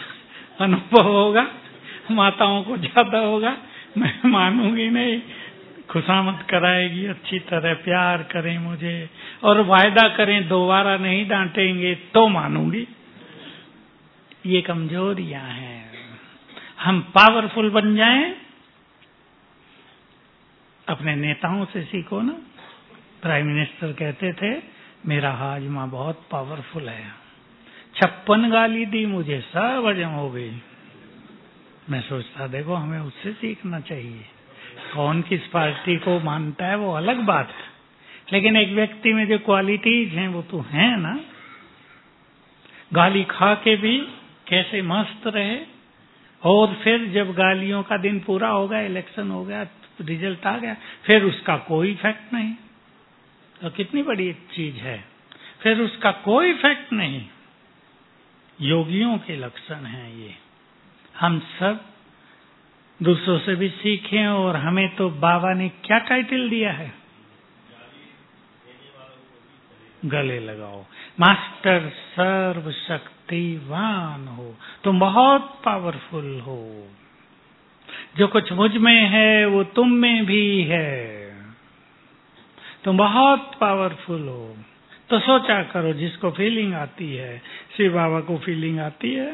अनुभव होगा, माताओं को ज्यादा होगा, मैं मानूंगी नहीं। खुशामद कराएगी, अच्छी तरह प्यार करें मुझे और वायदा करें दोबारा नहीं डांटेंगे तो मानूंगी। ये कमजोरियां हैं। हम पावरफुल बन जाएं। अपने नेताओं से सीखो ना। प्राइम मिनिस्टर कहते थे मेरा हाजमा बहुत पावरफुल है, 56 गाली दी मुझे, सब हजम हो गई। मैं सोचता देखो हमें उससे सीखना चाहिए। कौन किस पार्टी को मानता है वो अलग बात है, लेकिन एक व्यक्ति में जो क्वालिटीज हैं वो तो हैं ना। गाली खा के भी कैसे मस्त रहे, और फिर जब गालियों का दिन पूरा हो गया, इलेक्शन हो गया, रिजल्ट आ गया, फिर उसका कोई इफेक्ट नहीं। तो कितनी बड़ी चीज है, फिर उसका कोई इफेक्ट नहीं। योगियों के लक्षण हैं ये। हम सब दूसरों से भी सीखें। और हमें तो बाबा ने क्या टाइटल दिया है, गले लगाओ। मास्टर सर्वशक्तिवान हो, तुम बहुत पावरफुल हो। जो कुछ मुझ में है वो तुम में भी है, तुम बहुत पावरफुल हो। तो सोचा करो जिसको फीलिंग आती है, शिव बाबा को फीलिंग आती है।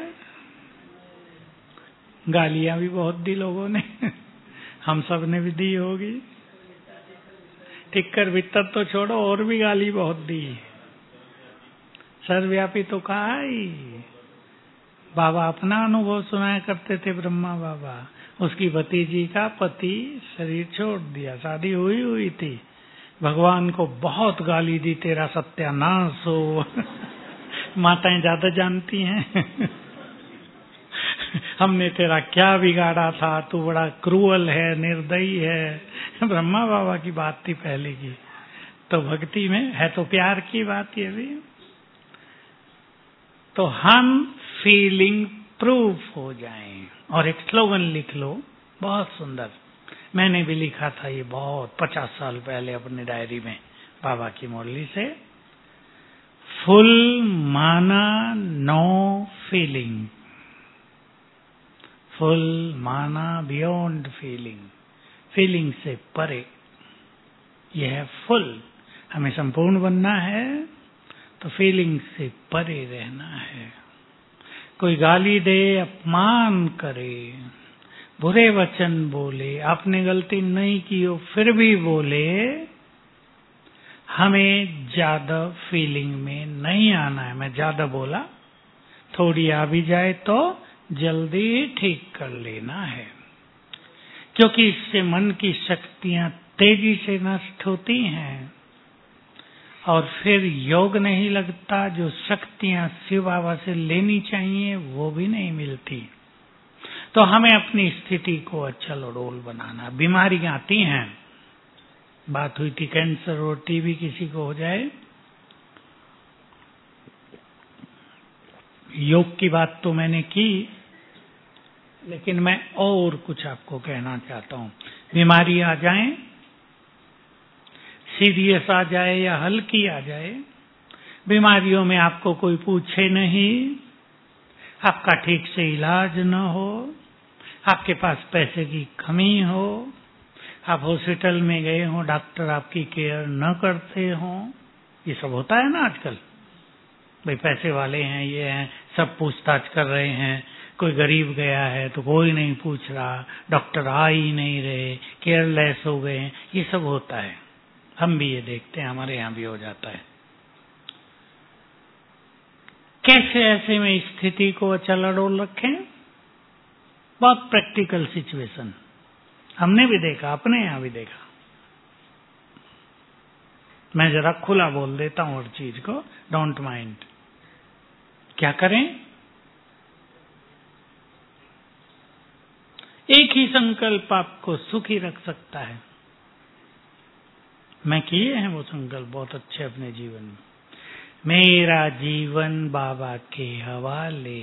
गालियां भी बहुत दी लोगों ने, हम सब ने भी दी होगी। टिक्कर भीतर तो छोड़ो, और भी गाली बहुत दी। सर्वव्यापी तो कहा ही। बाबा अपना अनुभव सुनाया करते थे। ब्रह्मा बाबा, उसकी भतीजी का पति शरीर छोड़ दिया, शादी हुई थी। भगवान को बहुत गाली दी, तेरा सत्यानाश हो। माताएं ज्यादा जानती हैं। हमने तेरा क्या बिगाड़ा था, तू बड़ा क्रूअल है, निर्दयी है। ब्रह्मा बाबा की बात थी पहले की। तो भक्ति में है तो प्यार की बात ये भी। तो हम फीलिंग प्रूफ हो जाएं। और एक स्लोगन लिख लो, बहुत सुंदर, मैंने भी लिखा था ये बहुत 50 साल पहले अपनी डायरी में, बाबा की मुरली से। फुल माना नो फीलिंग, फुल माना बियॉन्ड फीलिंग, फीलिंग से परे। यह है फुल। हमें संपूर्ण बनना है तो फीलिंग से परे रहना है। कोई गाली दे, अपमान करे, बुरे वचन बोले, आपने गलती नहीं की हो फिर भी बोले, हमें ज्यादा फीलिंग में नहीं आना है। मैं ज्यादा बोला, थोड़ी आ भी जाए तो जल्दी ठीक कर लेना है, क्योंकि इससे मन की शक्तियां तेजी से नष्ट होती हैं और फिर योग नहीं लगता। जो शक्तियां शिव बाबा से लेनी चाहिए वो भी नहीं मिलती। तो हमें अपनी स्थिति को अचल अडोल बनाना। बीमारियां आती हैं, बात हुई थी कैंसर और टीबी किसी को हो जाए। योग की बात तो मैंने की, लेकिन मैं और कुछ आपको कहना चाहता हूं। बीमारी आ जाए, सीरियस आ जाए या हल्की आ जाए, बीमारियों में आपको कोई पूछे नहीं, आपका ठीक से इलाज न हो, आपके पास पैसे की कमी हो, आप हॉस्पिटल में गए हो, डॉक्टर आपकी केयर न करते हो। ये सब होता है ना आजकल। भाई पैसे वाले हैं, ये हैं, सब पूछताछ कर रहे हैं। कोई गरीब गया है तो कोई नहीं पूछ रहा, डॉक्टर आ ही नहीं रहे, केयरलेस हो गए। ये सब होता है, हम भी ये देखते हैं, हमारे यहाँ भी हो जाता है। कैसे ऐसे में स्थिति को अचल अडोल रखें? बहुत प्रैक्टिकल सिचुएशन हमने भी देखा, अपने यहां भी देखा। मैं जरा खुला बोल देता हूं हर चीज को, डोंट माइंड। क्या करें? एक ही संकल्प आपको सुखी रख सकता है। मैं किए हैं वो संकल्प बहुत अच्छे अपने जीवन में। मेरा जीवन बाबा के हवाले,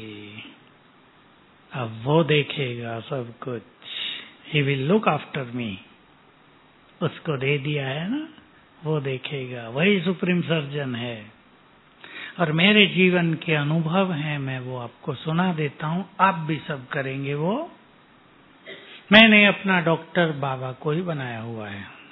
अब वो देखेगा सब कुछ। He will look after me। उसको दे दिया है ना, वो देखेगा, वही सुप्रीम सर्जन है। और मेरे जीवन के अनुभव हैं, मैं वो आपको सुना देता हूं, आप भी सब करेंगे वो। मैंने अपना डॉक्टर बाबा को ही बनाया हुआ है।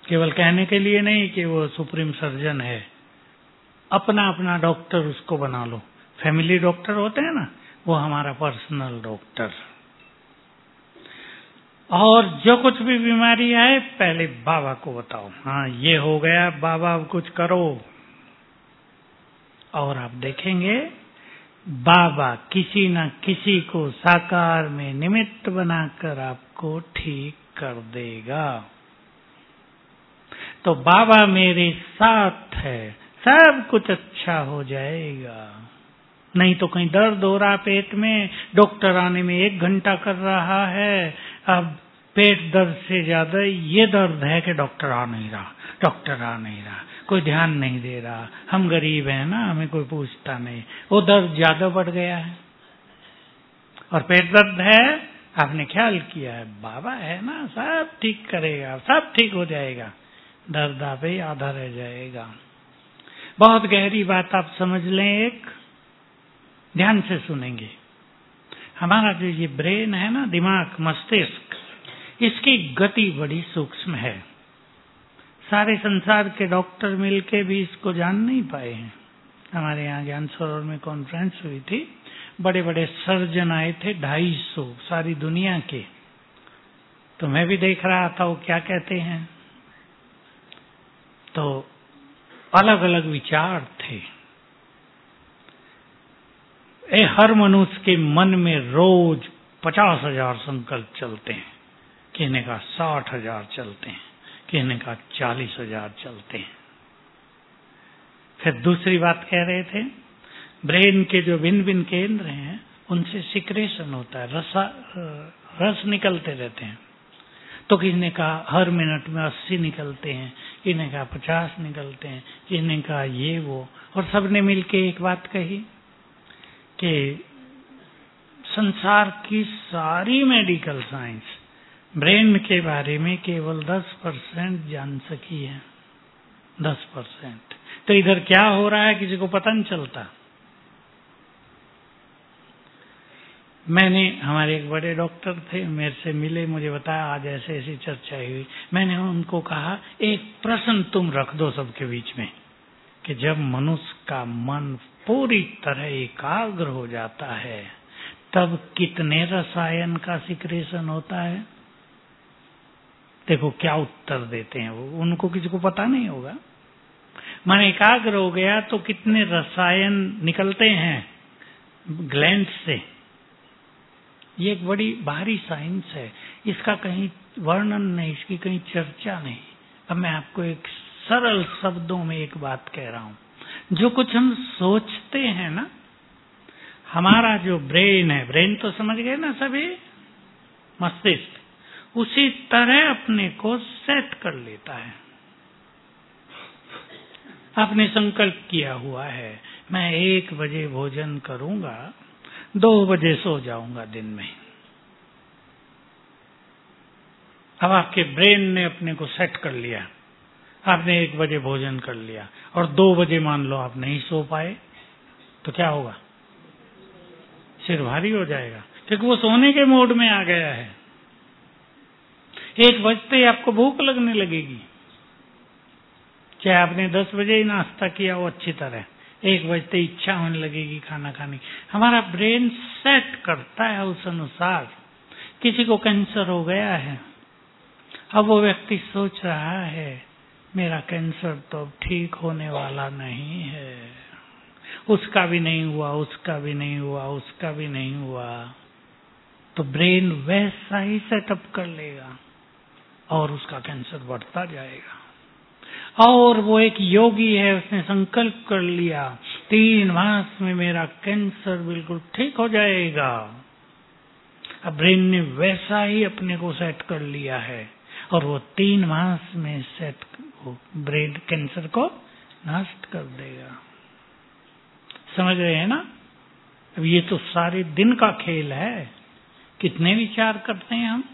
केवल कहने के लिए नहीं कि वो सुप्रीम सर्जन है, अपना अपना डॉक्टर उसको बना लो। फैमिली डॉक्टर होते हैं ना, वो हमारा पर्सनल डॉक्टर। और जो कुछ भी बीमारी आए पहले बाबा को बताओ, हाँ ये हो गया बाबा अब कुछ करो, और आप देखेंगे बाबा किसी न किसी को साकार में निमित्त बनाकर आपको ठीक कर देगा। तो बाबा मेरे साथ है, सब कुछ अच्छा हो जाएगा। नहीं तो कहीं दर्द हो रहा पेट में, डॉक्टर आने में 1 घंटा कर रहा है, अब पेट दर्द से ज्यादा ये दर्द है कि डॉक्टर आ नहीं रहा, कोई ध्यान नहीं दे रहा, हम गरीब हैं ना, हमें कोई पूछता नहीं, वो दर्द ज्यादा बढ़ गया है। और पेट दर्द है, आपने ख्याल किया है बाबा है ना, सब ठीक करेगा, सब ठीक हो जाएगा, दर्द आप ही आधा रह जाएगा। बहुत गहरी बात आप समझ लें, एक ध्यान से सुनेंगे। हमारा जो ये ब्रेन है ना, दिमाग, मस्तिष्क, इसकी गति बड़ी सूक्ष्म है। सारे संसार के डॉक्टर मिलके भी इसको जान नहीं पाए हैं। हमारे यहाँ ज्ञान सरोवर में कॉन्फ्रेंस हुई थी, बड़े बड़े सर्जन आए थे, 250 सारी दुनिया के। तो मैं भी देख रहा था वो क्या कहते हैं। तो अलग अलग विचार थे। हर मनुष्य के मन में रोज 50,000 संकल्प चलते हैं, कहने का 60,000 चलते हैं, कहने का 40,000 चलते हैं। फिर दूसरी बात कह रहे थे, ब्रेन के जो भिन्न भिन्न केंद्र हैं उनसे सिक्रेशन होता है, रस निकलते रहते हैं। तो किसने कहा हर मिनट में 80 निकलते हैं, किसने कहा 50 निकलते हैं, किसने कहा ये वो, और सबने मिलके एक बात कही कि संसार की सारी मेडिकल साइंस ब्रेन के बारे में केवल 10% जान सकी है, 10%। तो इधर क्या हो रहा है किसी को पता नहीं चलता। मैंने, हमारे एक बड़े डॉक्टर थे, मेरे से मिले, मुझे बताया आज ऐसे ऐसी चर्चा हुई। मैंने उनको कहा एक प्रश्न तुम रख दो सबके बीच में, कि जब मनुष्य का मन पूरी तरह एकाग्र हो जाता है तब कितने रसायन का सिक्रेशन होता है। देखो क्या उत्तर देते हैं वो, उनको किसी को पता नहीं होगा। मन एकाग्र हो गया तो कितने रसायन निकलते हैं ग्लैंड से। ये एक बड़ी भारी साइंस है, इसका कहीं वर्णन नहीं, इसकी कहीं चर्चा नहीं। अब मैं आपको एक सरल शब्दों में एक बात कह रहा हूं, जो कुछ हम सोचते हैं ना, हमारा जो ब्रेन है, ब्रेन तो समझ गए ना सभी, मस्तिष्क उसी तरह अपने को सेट कर लेता है। आपने संकल्प किया हुआ है मैं 1 बजे भोजन करूंगा, 2 बजे सो जाऊंगा दिन में। अब आपके ब्रेन ने अपने को सेट कर लिया, आपने 1 बजे भोजन कर लिया और 2 बजे मान लो आप नहीं सो पाए, तो क्या होगा? सिर भारी हो जाएगा, क्योंकि वो सोने के मोड में आ गया है। 1 बजते ही आपको भूख लगने लगेगी, चाहे आपने 10 बजे ही नाश्ता किया हो अच्छी तरह, 1 बजते इच्छा होने लगेगी खाना खाने की। हमारा ब्रेन सेट करता है उस अनुसार। किसी को कैंसर हो गया है, अब वो व्यक्ति सोच रहा है मेरा कैंसर तो ठीक होने वाला नहीं है, उसका भी नहीं हुआ, उसका भी नहीं हुआ, उसका भी नहीं हुआ। तो ब्रेन वैसा ही सेटअप कर लेगा और उसका कैंसर बढ़ता जाएगा। और वो एक योगी है, उसने संकल्प कर लिया 3 मास में मेरा कैंसर बिल्कुल ठीक हो जाएगा। अब ब्रेन ने वैसा ही अपने को सेट कर लिया है और वो 3 मास में सेट ब्रेन कैंसर को नष्ट कर देगा। समझ रहे हैं ना? अब ये तो सारे दिन का खेल है, कितने विचार करते हैं हम।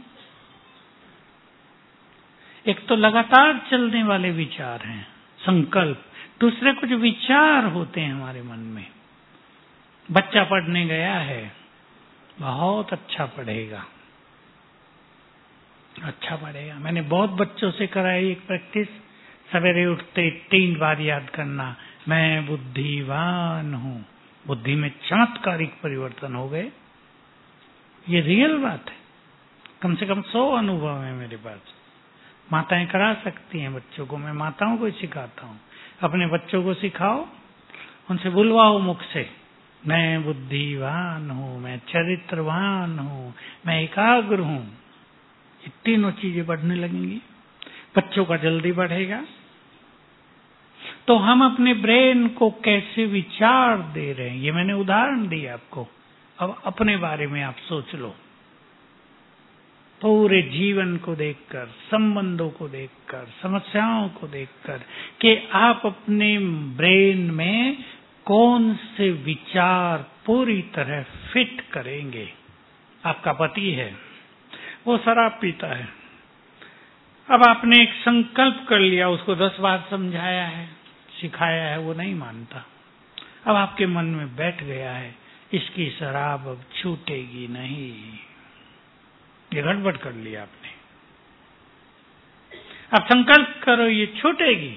एक तो लगातार चलने वाले विचार हैं, संकल्प, दूसरे कुछ विचार होते हैं हमारे मन में। बच्चा पढ़ने गया है, बहुत अच्छा पढ़ेगा, अच्छा पड़ेगा। मैंने बहुत बच्चों से कराई एक प्रैक्टिस, सवेरे उठते 3 बार याद करना, मैं बुद्धिवान हूँ। बुद्धि में चमत्कारिक परिवर्तन हो गए। ये रियल बात है। कम से कम 100 अनुभव है मेरे पास। माताएं करा सकती हैं बच्चों को, मैं माताओं को सिखाता हूँ। अपने बच्चों को सिखाओ, उनसे बुलवाओ मुख से, मैं बुद्धिवान हूँ, मैं चरित्रवान हूँ, मैं एकाग्र हूँ। ये तीनों चीजें बढ़ने लगेंगी, बच्चों का जल्दी बढ़ेगा। तो हम अपने ब्रेन को कैसे विचार दे रहे हैं, ये मैंने उदाहरण दिया आपको। अब अपने बारे में आप सोच लो, पूरे जीवन को देखकर, संबंधों को देखकर, समस्याओं को देखकर, कि आप अपने ब्रेन में कौन से विचार पूरी तरह फिट करेंगे। आपका पति है, वो शराब पीता है। अब आपने एक संकल्प कर लिया, उसको 10 बार समझाया है, सिखाया है, वो नहीं मानता। अब आपके मन में बैठ गया है, इसकी शराब अब छूटेगी नहीं। ये गड़बड़ कर लिया आपने। अब संकल्प करो ये छूटेगी,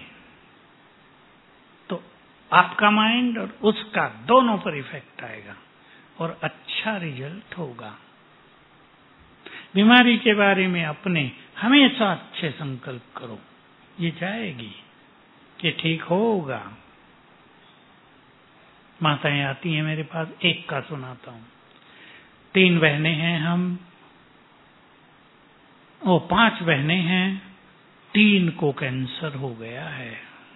तो आपका माइंड और उसका दोनों पर इफेक्ट आएगा और अच्छा रिजल्ट होगा। बीमारी के बारे में अपने हमेशा अच्छे संकल्प करो, ये जाएगी, ये ठीक होगा। माताएं आती हैं मेरे पास, एक का सुनाता हूं। 3 बहनें हैं हम, वो 5 बहनें हैं, 3 को कैंसर हो गया है।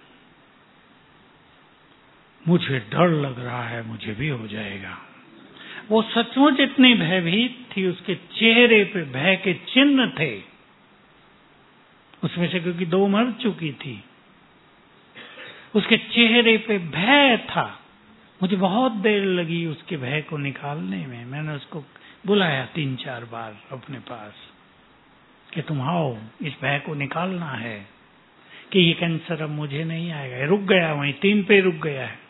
मुझे डर लग रहा है मुझे भी हो जाएगा। वो सचमुच इतनी भयभीत थी, उसके चेहरे पे भय के चिन्ह थे। उसमें से क्योंकि 2 मर चुकी थी, उसके चेहरे पे भय था। मुझे बहुत देर लगी उसके भय को निकालने में। मैंने उसको बुलाया 3-4 बार अपने पास कि तुम आओ, इस भय को निकालना है कि ये कैंसर अब मुझे नहीं आएगा। रुक गया वहीं, 3 पे रुक गया है।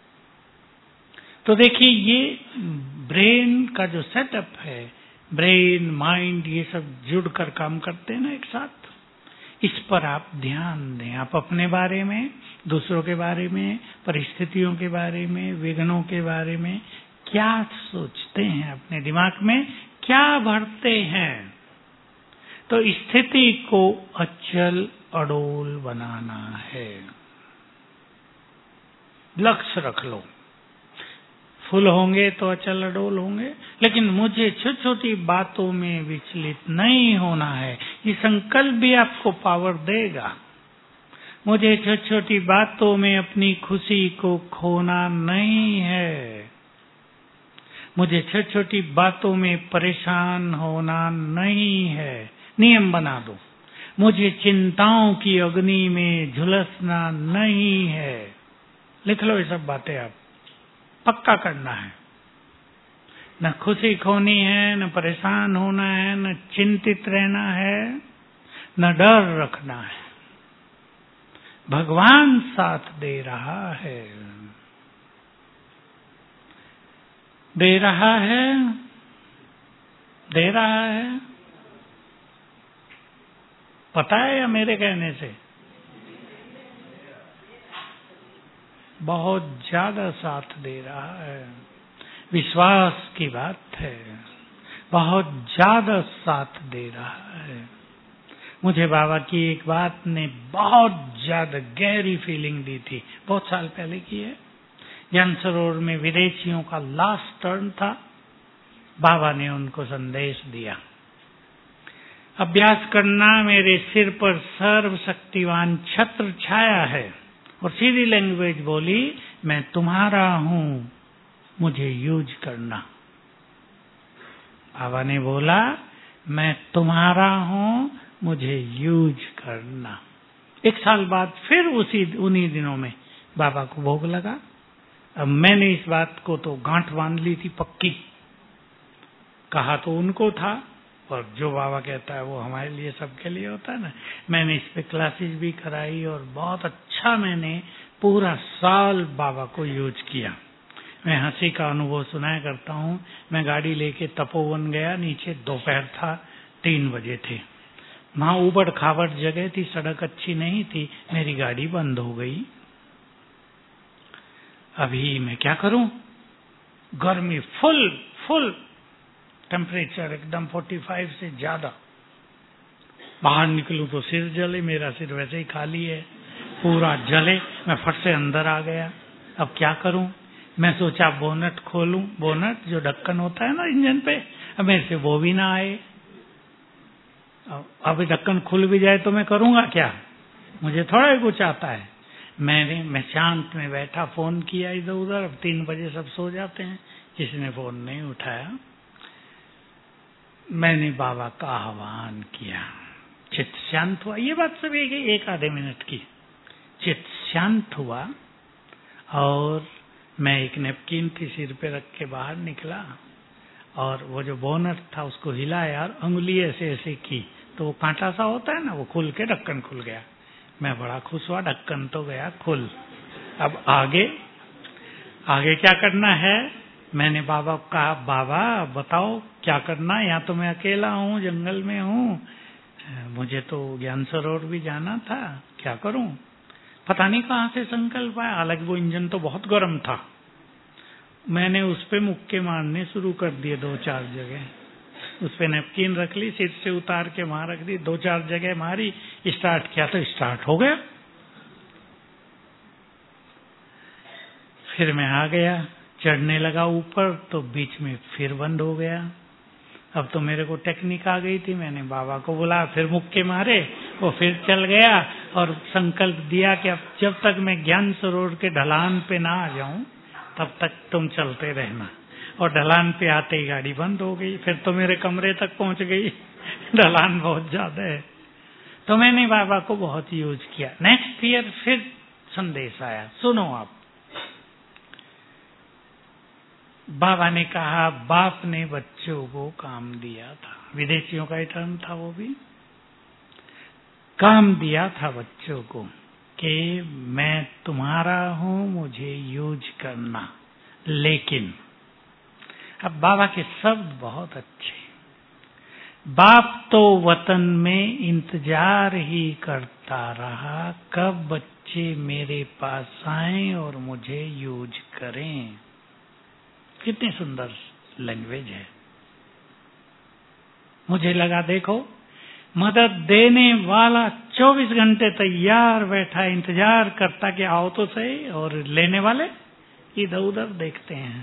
तो देखिए, ये ब्रेन का जो सेटअप है, ब्रेन माइंड ये सब जुड़कर काम करते हैं ना एक साथ। इस पर आप ध्यान दें। आप अपने बारे में, दूसरों के बारे में, परिस्थितियों के बारे में, विघ्नों के बारे में क्या सोचते हैं, अपने दिमाग में क्या भरते हैं। तो स्थिति को अचल अडोल बनाना है। लक्ष्य रख लो, फुल होंगे तो अचल अडोल होंगे, लेकिन मुझे छोटी छोटी बातों में विचलित नहीं होना है। ये संकल्प भी आपको पावर देगा। मुझे छोटी छोटी बातों में अपनी खुशी को खोना नहीं है। मुझे छोटी छोटी बातों में परेशान होना नहीं है। नियम बना दो, मुझे चिंताओं की अग्नि में झुलसना नहीं है। लिख लो ये सब बातें, आप पक्का करना है। न खुशी खोनी है, न परेशान होना है, न चिंतित रहना है, न डर रखना है। भगवान साथ दे रहा है, दे रहा है, दे रहा है। पता है या मेरे कहने से? बहुत ज्यादा साथ दे रहा है। विश्वास की बात है, बहुत ज्यादा साथ दे रहा है। मुझे बाबा की एक बात ने बहुत ज्यादा गहरी फीलिंग दी थी, बहुत साल पहले की है। ज्ञान सरोवर में विदेशियों का लास्ट टर्न था। बाबा ने उनको संदेश दिया, अभ्यास करना, मेरे सिर पर सर्वशक्तिवान छत्र छाया है। और सीधी लैंग्वेज बोली, मैं तुम्हारा हूं, मुझे यूज करना। बाबा ने बोला, मैं तुम्हारा हूं, मुझे यूज करना। 1 साल बाद फिर उन्हीं दिनों में बाबा को भोग लगा। अब मैंने इस बात को तो गांठ बांध ली थी पक्की। कहा तो उनको था, और जो बाबा कहता है वो हमारे लिए, सबके लिए होता है ना। मैंने इस पे क्लासेस भी कराई और बहुत अच्छा मैंने पूरा साल बाबा को यूज किया। मैं हंसी का अनुभव सुनाया करता हूँ। मैं गाड़ी लेके तपोवन गया, नीचे दोपहर था, 3 बजे थे। वहां ऊबड़ खाबड़ जगह थी, सड़क अच्छी नहीं थी, मेरी गाड़ी बंद हो गई। अभी मैं क्या करूं? गर्मी फुल टेम्परेचर एकदम 45 से ज्यादा। बाहर निकलूं तो सिर जले, मेरा सिर वैसे ही खाली है, पूरा जले। मैं फट से अंदर आ गया। अब क्या करूं? मैं सोचा बोनट खोलूं, बोनट जो ढक्कन होता है ना इंजन पे, अब मेरे से वो भी ना आए। अब ढक्कन खुल भी जाए तो मैं करूंगा क्या? मुझे थोड़ा ही कुछ आता है। मैं शांत में बैठा, फोन किया इधर उधर। अब 3 बजे सब सो जाते हैं, किसी ने फोन नहीं उठाया। मैंने बाबा का आह्वान किया, चित्त शांत हुआ। ये बात सब एक आधे मिनट की। चित्त शांत हुआ और मैं एक नैपकिन थी सिर पे रख के बाहर निकला और वो जो बोनट था उसको हिलाया और अंगुली ऐसे ऐसे की तो वो कांटा सा होता है ना, वो खुल के ढक्कन खुल गया। मैं बड़ा खुश हुआ, ढक्कन तो गया खुल। अब आगे क्या करना है? मैंने बाबा को कहा, बाबा बताओ क्या करना है? यहाँ तो मैं अकेला हूँ, जंगल में हूँ, मुझे तो ज्ञान सरोवर भी जाना था, क्या करूं? पता नहीं कहां से संकल्प आया। हालांकि वो इंजन तो बहुत गर्म था। मैंने उस पे मुक्के मारने शुरू कर दिए 2-4 जगह। उस पे नैपकिन रख ली, सिर से उतार के वहां रख दी, 2-4 जगह मारी, स्टार्ट किया तो स्टार्ट हो गया। फिर मैं आ गया, चढ़ने लगा ऊपर तो बीच में फिर बंद हो गया। अब तो मेरे को टेक्निक आ गई थी। मैंने बाबा को बुलाया, फिर मुक्के मारे, वो फिर चल गया और संकल्प दिया कि अब जब तक मैं ज्ञान सरोवर के ढलान पे ना आ जाऊं तब तक तुम चलते रहना। और ढलान पे आते ही गाड़ी बंद हो गई। फिर तो मेरे कमरे तक पहुंच गई। ढलान बहुत ज्यादा है। तो मैंने बाबा को बहुत यूज किया। नेक्स्ट ईयर फिर संदेश आया, सुनो आप। बाबा ने कहा, बाप ने बच्चों को काम दिया था, विदेशियों का ही टर्म था, वो भी काम दिया था बच्चों को कि मैं तुम्हारा हूं, मुझे यूज करना। लेकिन अब बाबा के शब्द बहुत अच्छे। बाप तो वतन में इंतजार ही करता रहा कब बच्चे मेरे पास आए और मुझे यूज करें। कितनी सुंदर लैंग्वेज है। मुझे लगा देखो, मदद देने वाला 24 घंटे तैयार बैठा, इंतजार करता कि आओ तो सही, और लेने वाले इधर उधर देखते हैं,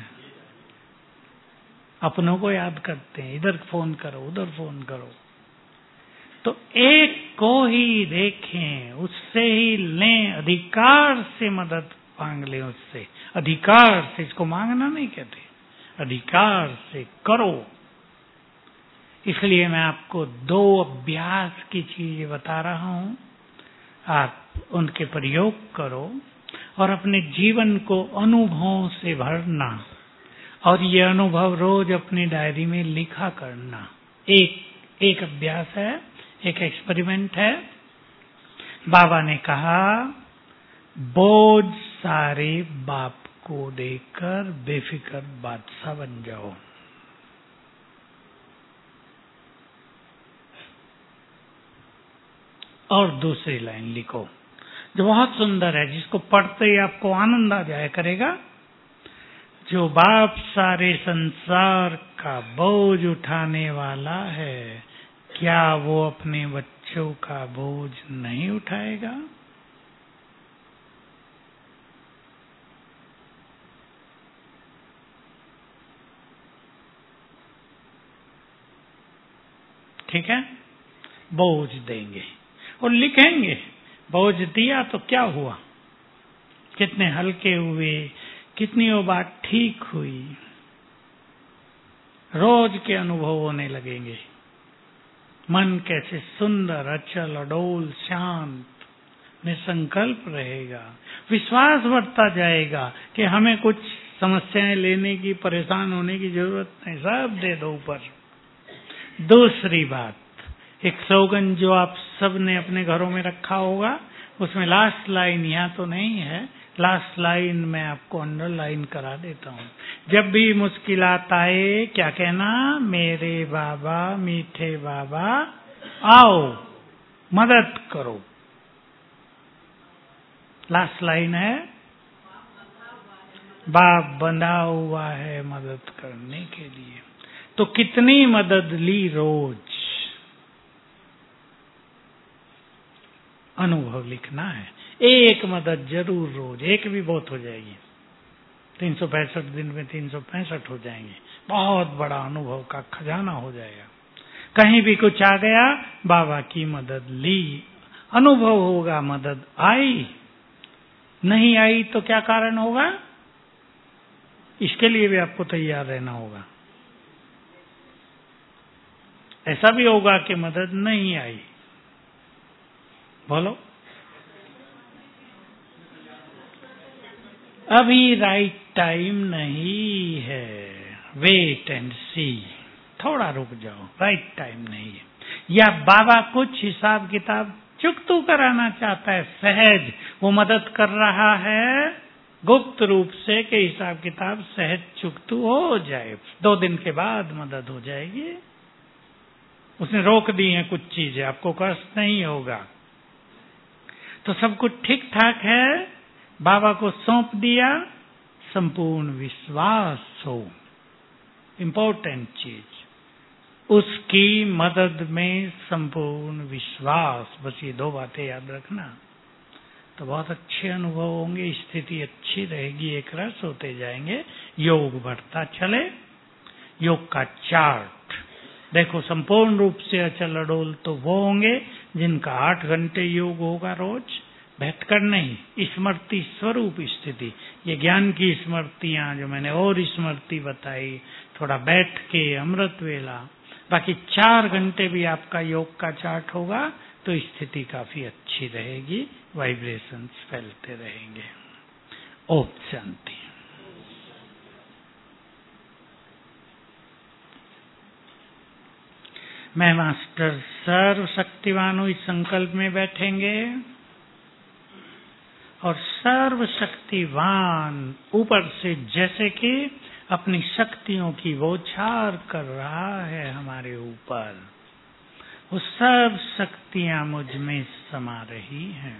अपनों को याद करते हैं, इधर फोन करो उधर फोन करो। तो एक को ही देखें, उससे ही लें, अधिकार से मदद मांग लें उससे, अधिकार से। इसको मांगना नहीं कहते, अधिकार से करो। इसलिए मैं आपको 2 अभ्यास की चीजें बता रहा हूं, आप उनके प्रयोग करो और अपने जीवन को अनुभवों से भरना, और ये अनुभव रोज अपनी डायरी में लिखा करना। एक अभ्यास है, एक एक्सपेरिमेंट है। बाबा ने कहा, बोझ सारे बाप को देकर बेफिक्र बादशाह बन जाओ। और दूसरी लाइन लिखो जो बहुत सुंदर है, जिसको पढ़ते ही आपको आनंद आ जाया करेगा। जो बाप सारे संसार का बोझ उठाने वाला है, क्या वो अपने बच्चों का बोझ नहीं उठाएगा? ठीक है, बोझ देंगे और लिखेंगे। बोझ दिया तो क्या हुआ, कितने हल्के हुए, कितनी वो बात ठीक हुई, रोज के अनुभव होने लगेंगे। मन कैसे सुंदर, अचल, अडोल, शांत, निसंकल्प रहेगा। विश्वास बढ़ता जाएगा कि हमें कुछ समस्याएं लेने की, परेशान होने की जरूरत नहीं, सब दे दो ऊपर। दूसरी बात, एक स्लोगन जो आप सब ने अपने घरों में रखा होगा, उसमें लास्ट लाइन यहाँ तो नहीं है, लास्ट लाइन मैं आपको अंडरलाइन करा देता हूँ। जब भी मुश्किलात आए क्या कहना, मेरे बाबा मीठे बाबा आओ मदद करो। लास्ट लाइन है, बाप बंधा हुआ है मदद करने के लिए। तो कितनी मदद ली रोज, अनुभव लिखना है। एक मदद जरूर रोज, एक भी बहुत हो जाएगी, 365 दिन में 365 हो जाएंगे, बहुत बड़ा अनुभव का खजाना हो जाएगा। कहीं भी कुछ आ गया, बाबा की मदद ली, अनुभव होगा मदद आई। नहीं आई तो क्या कारण होगा, इसके लिए भी आपको तैयार रहना होगा। ऐसा भी होगा कि मदद नहीं आई, बोलो अभी राइट टाइम नहीं है, वेट एंड सी, थोड़ा रुक जाओ, राइट टाइम नहीं है। या बाबा कुछ हिसाब किताब चुकतू कराना चाहता है, सहज वो मदद कर रहा है गुप्त रूप से कि हिसाब किताब सहज चुकतू हो जाए, 2 दिन के बाद मदद हो जाएगी। उसने रोक दी है कुछ चीजें, आपको कष्ट नहीं होगा। तो सब कुछ ठीक ठाक है, बाबा को सौंप दिया, संपूर्ण विश्वास हो, इंपॉर्टेंट चीज, उसकी मदद में संपूर्ण विश्वास। बस ये 2 बातें याद रखना, तो बहुत अच्छे अनुभव होंगे, स्थिति अच्छी रहेगी, एक रस होते जाएंगे, योग बढ़ता चले। योग का चार्ट देखो, संपूर्ण रूप से अचल अडोल तो वो होंगे जिनका 8 घंटे योग होगा रोज, बैठकर नहीं, स्मृति स्वरूप स्थिति। ये ज्ञान की स्मृतियां जो मैंने और स्मृति बताई, थोड़ा बैठ के अमृत वेला, बाकी 4 घंटे भी आपका योग का चार्ट होगा तो स्थिति काफी अच्छी रहेगी, वाइब्रेशंस फैलते रहेंगे। ओम शांति। मैं मास्टर सर्व शक्तिवान इस संकल्प में बैठेंगे और सर्व शक्तिवान ऊपर से जैसे कि अपनी शक्तियों की बौछार कर रहा है हमारे ऊपर, वो सब शक्तियां मुझ में समा रही हैं।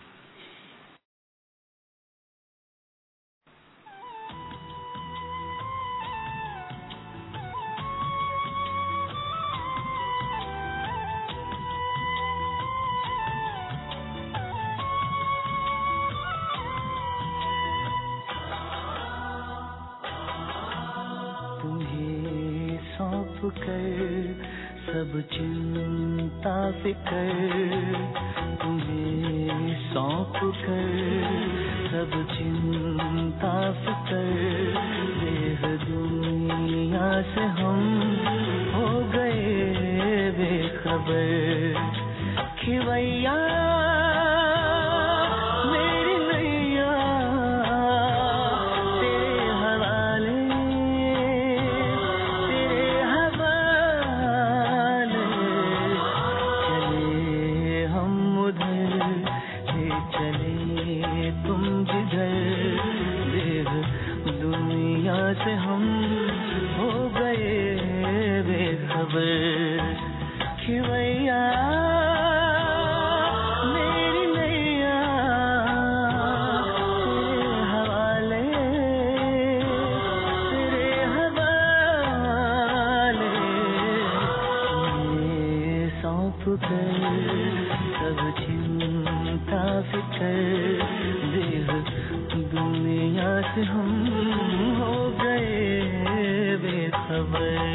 कर सब चिंता फिकर, तुम्हें सौंप कर सब चिंता फिकर, देह दुनिया से हम हो गए बेखबर। खिवैया से हम हो गए बेखबर। खिवैया मेरी नैया तेरे हवाले, तेरे हवाले, ये सौंप कर सब चिंता फिकर, देह दुनिया से हम हो गए बेखबर।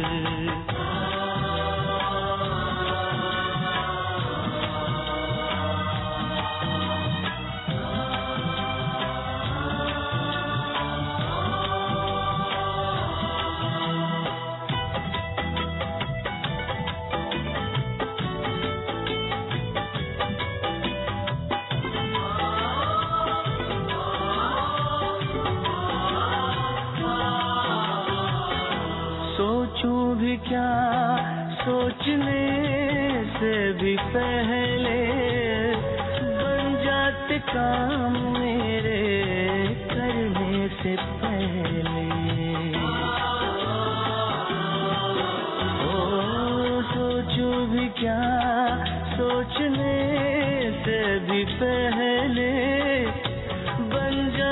सोचूं भी क्या सोचने से भी पहले बन जाते काम मेरे करने से पहले। ओ सोचूं भी क्या सोच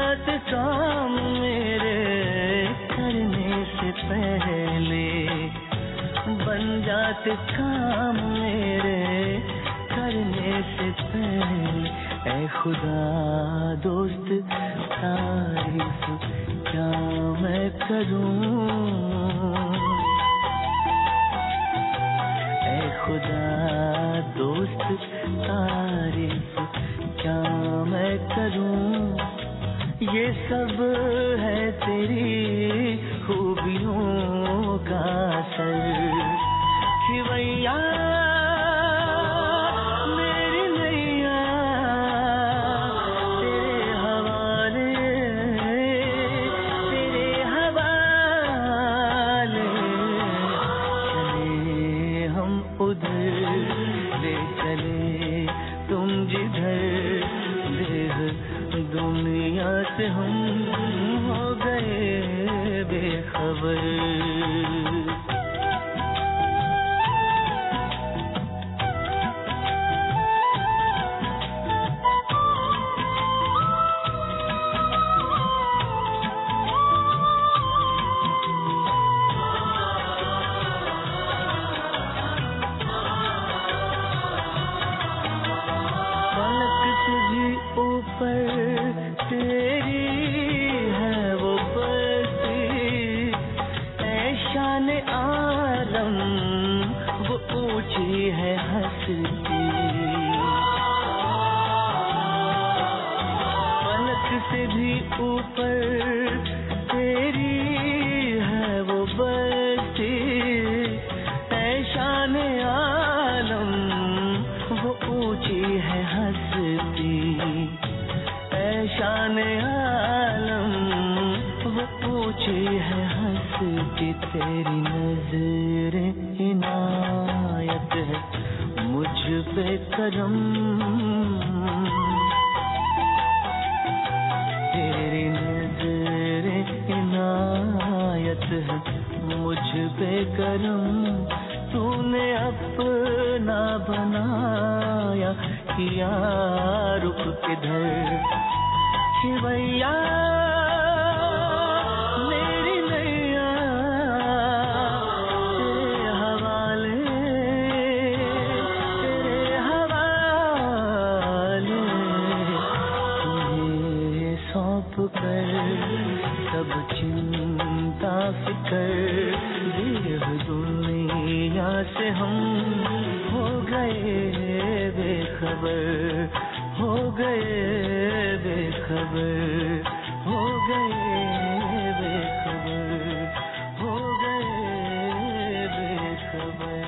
जाते काम मेरे करने से पहले, बन जाते काम मेरे करने से पहले। ऐ खुदा दोस्त तारीफ क्या मैं करूं, ऐ खुदा दोस्त तारीफ क्या मैं करूं। ये सब है तेरी खूबियों का असर, खिवैया मेरी नैया तेरे हवाले, तेरे हवाले। चले हम उधर ले चले तुम जिधर, देह दुनिया से हम हो गए बेखबर। से भी ऊपर तेरी है वो बस्ती, ऐ शान आलम वो ऊंची है हस्ती, ऐ शान आलम वो ऊंची है हस्ती। तेरी नजर इनायत है मुझ पे करम, तेरी नजर इनायत है मुझ पे करम। तूने अपना बनाया किया रुख किधर, खिवैया मेरी नैया तेरे हवाले, तेरे हवाले। तुझे सौंप कर सब चिंता फिकर, देह दुनिया से हम हो गए बेखबर, हो गए बेखबर, हो गए बेखबर, हो गए बेखबर।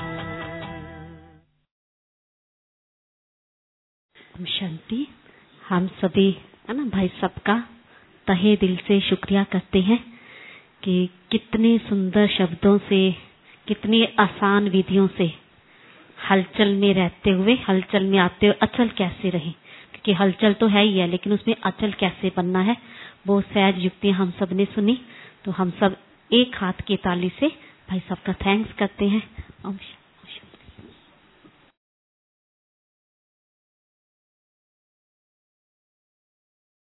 शांति। हम सभी है ना भाई सबका तहे दिल से शुक्रिया करते हैं कि कितने सुंदर शब्दों से, कितनी आसान विधियों से हलचल में रहते हुए, हलचल में आते हुए अचल कैसे रहे, क्योंकि हलचल तो है ही है लेकिन उसमें अचल कैसे बनना है, वो सहज युक्तियां हम सब ने सुनी। तो हम सब एक हाथ की ताली से भाई सबका थैंक्स करते हैं।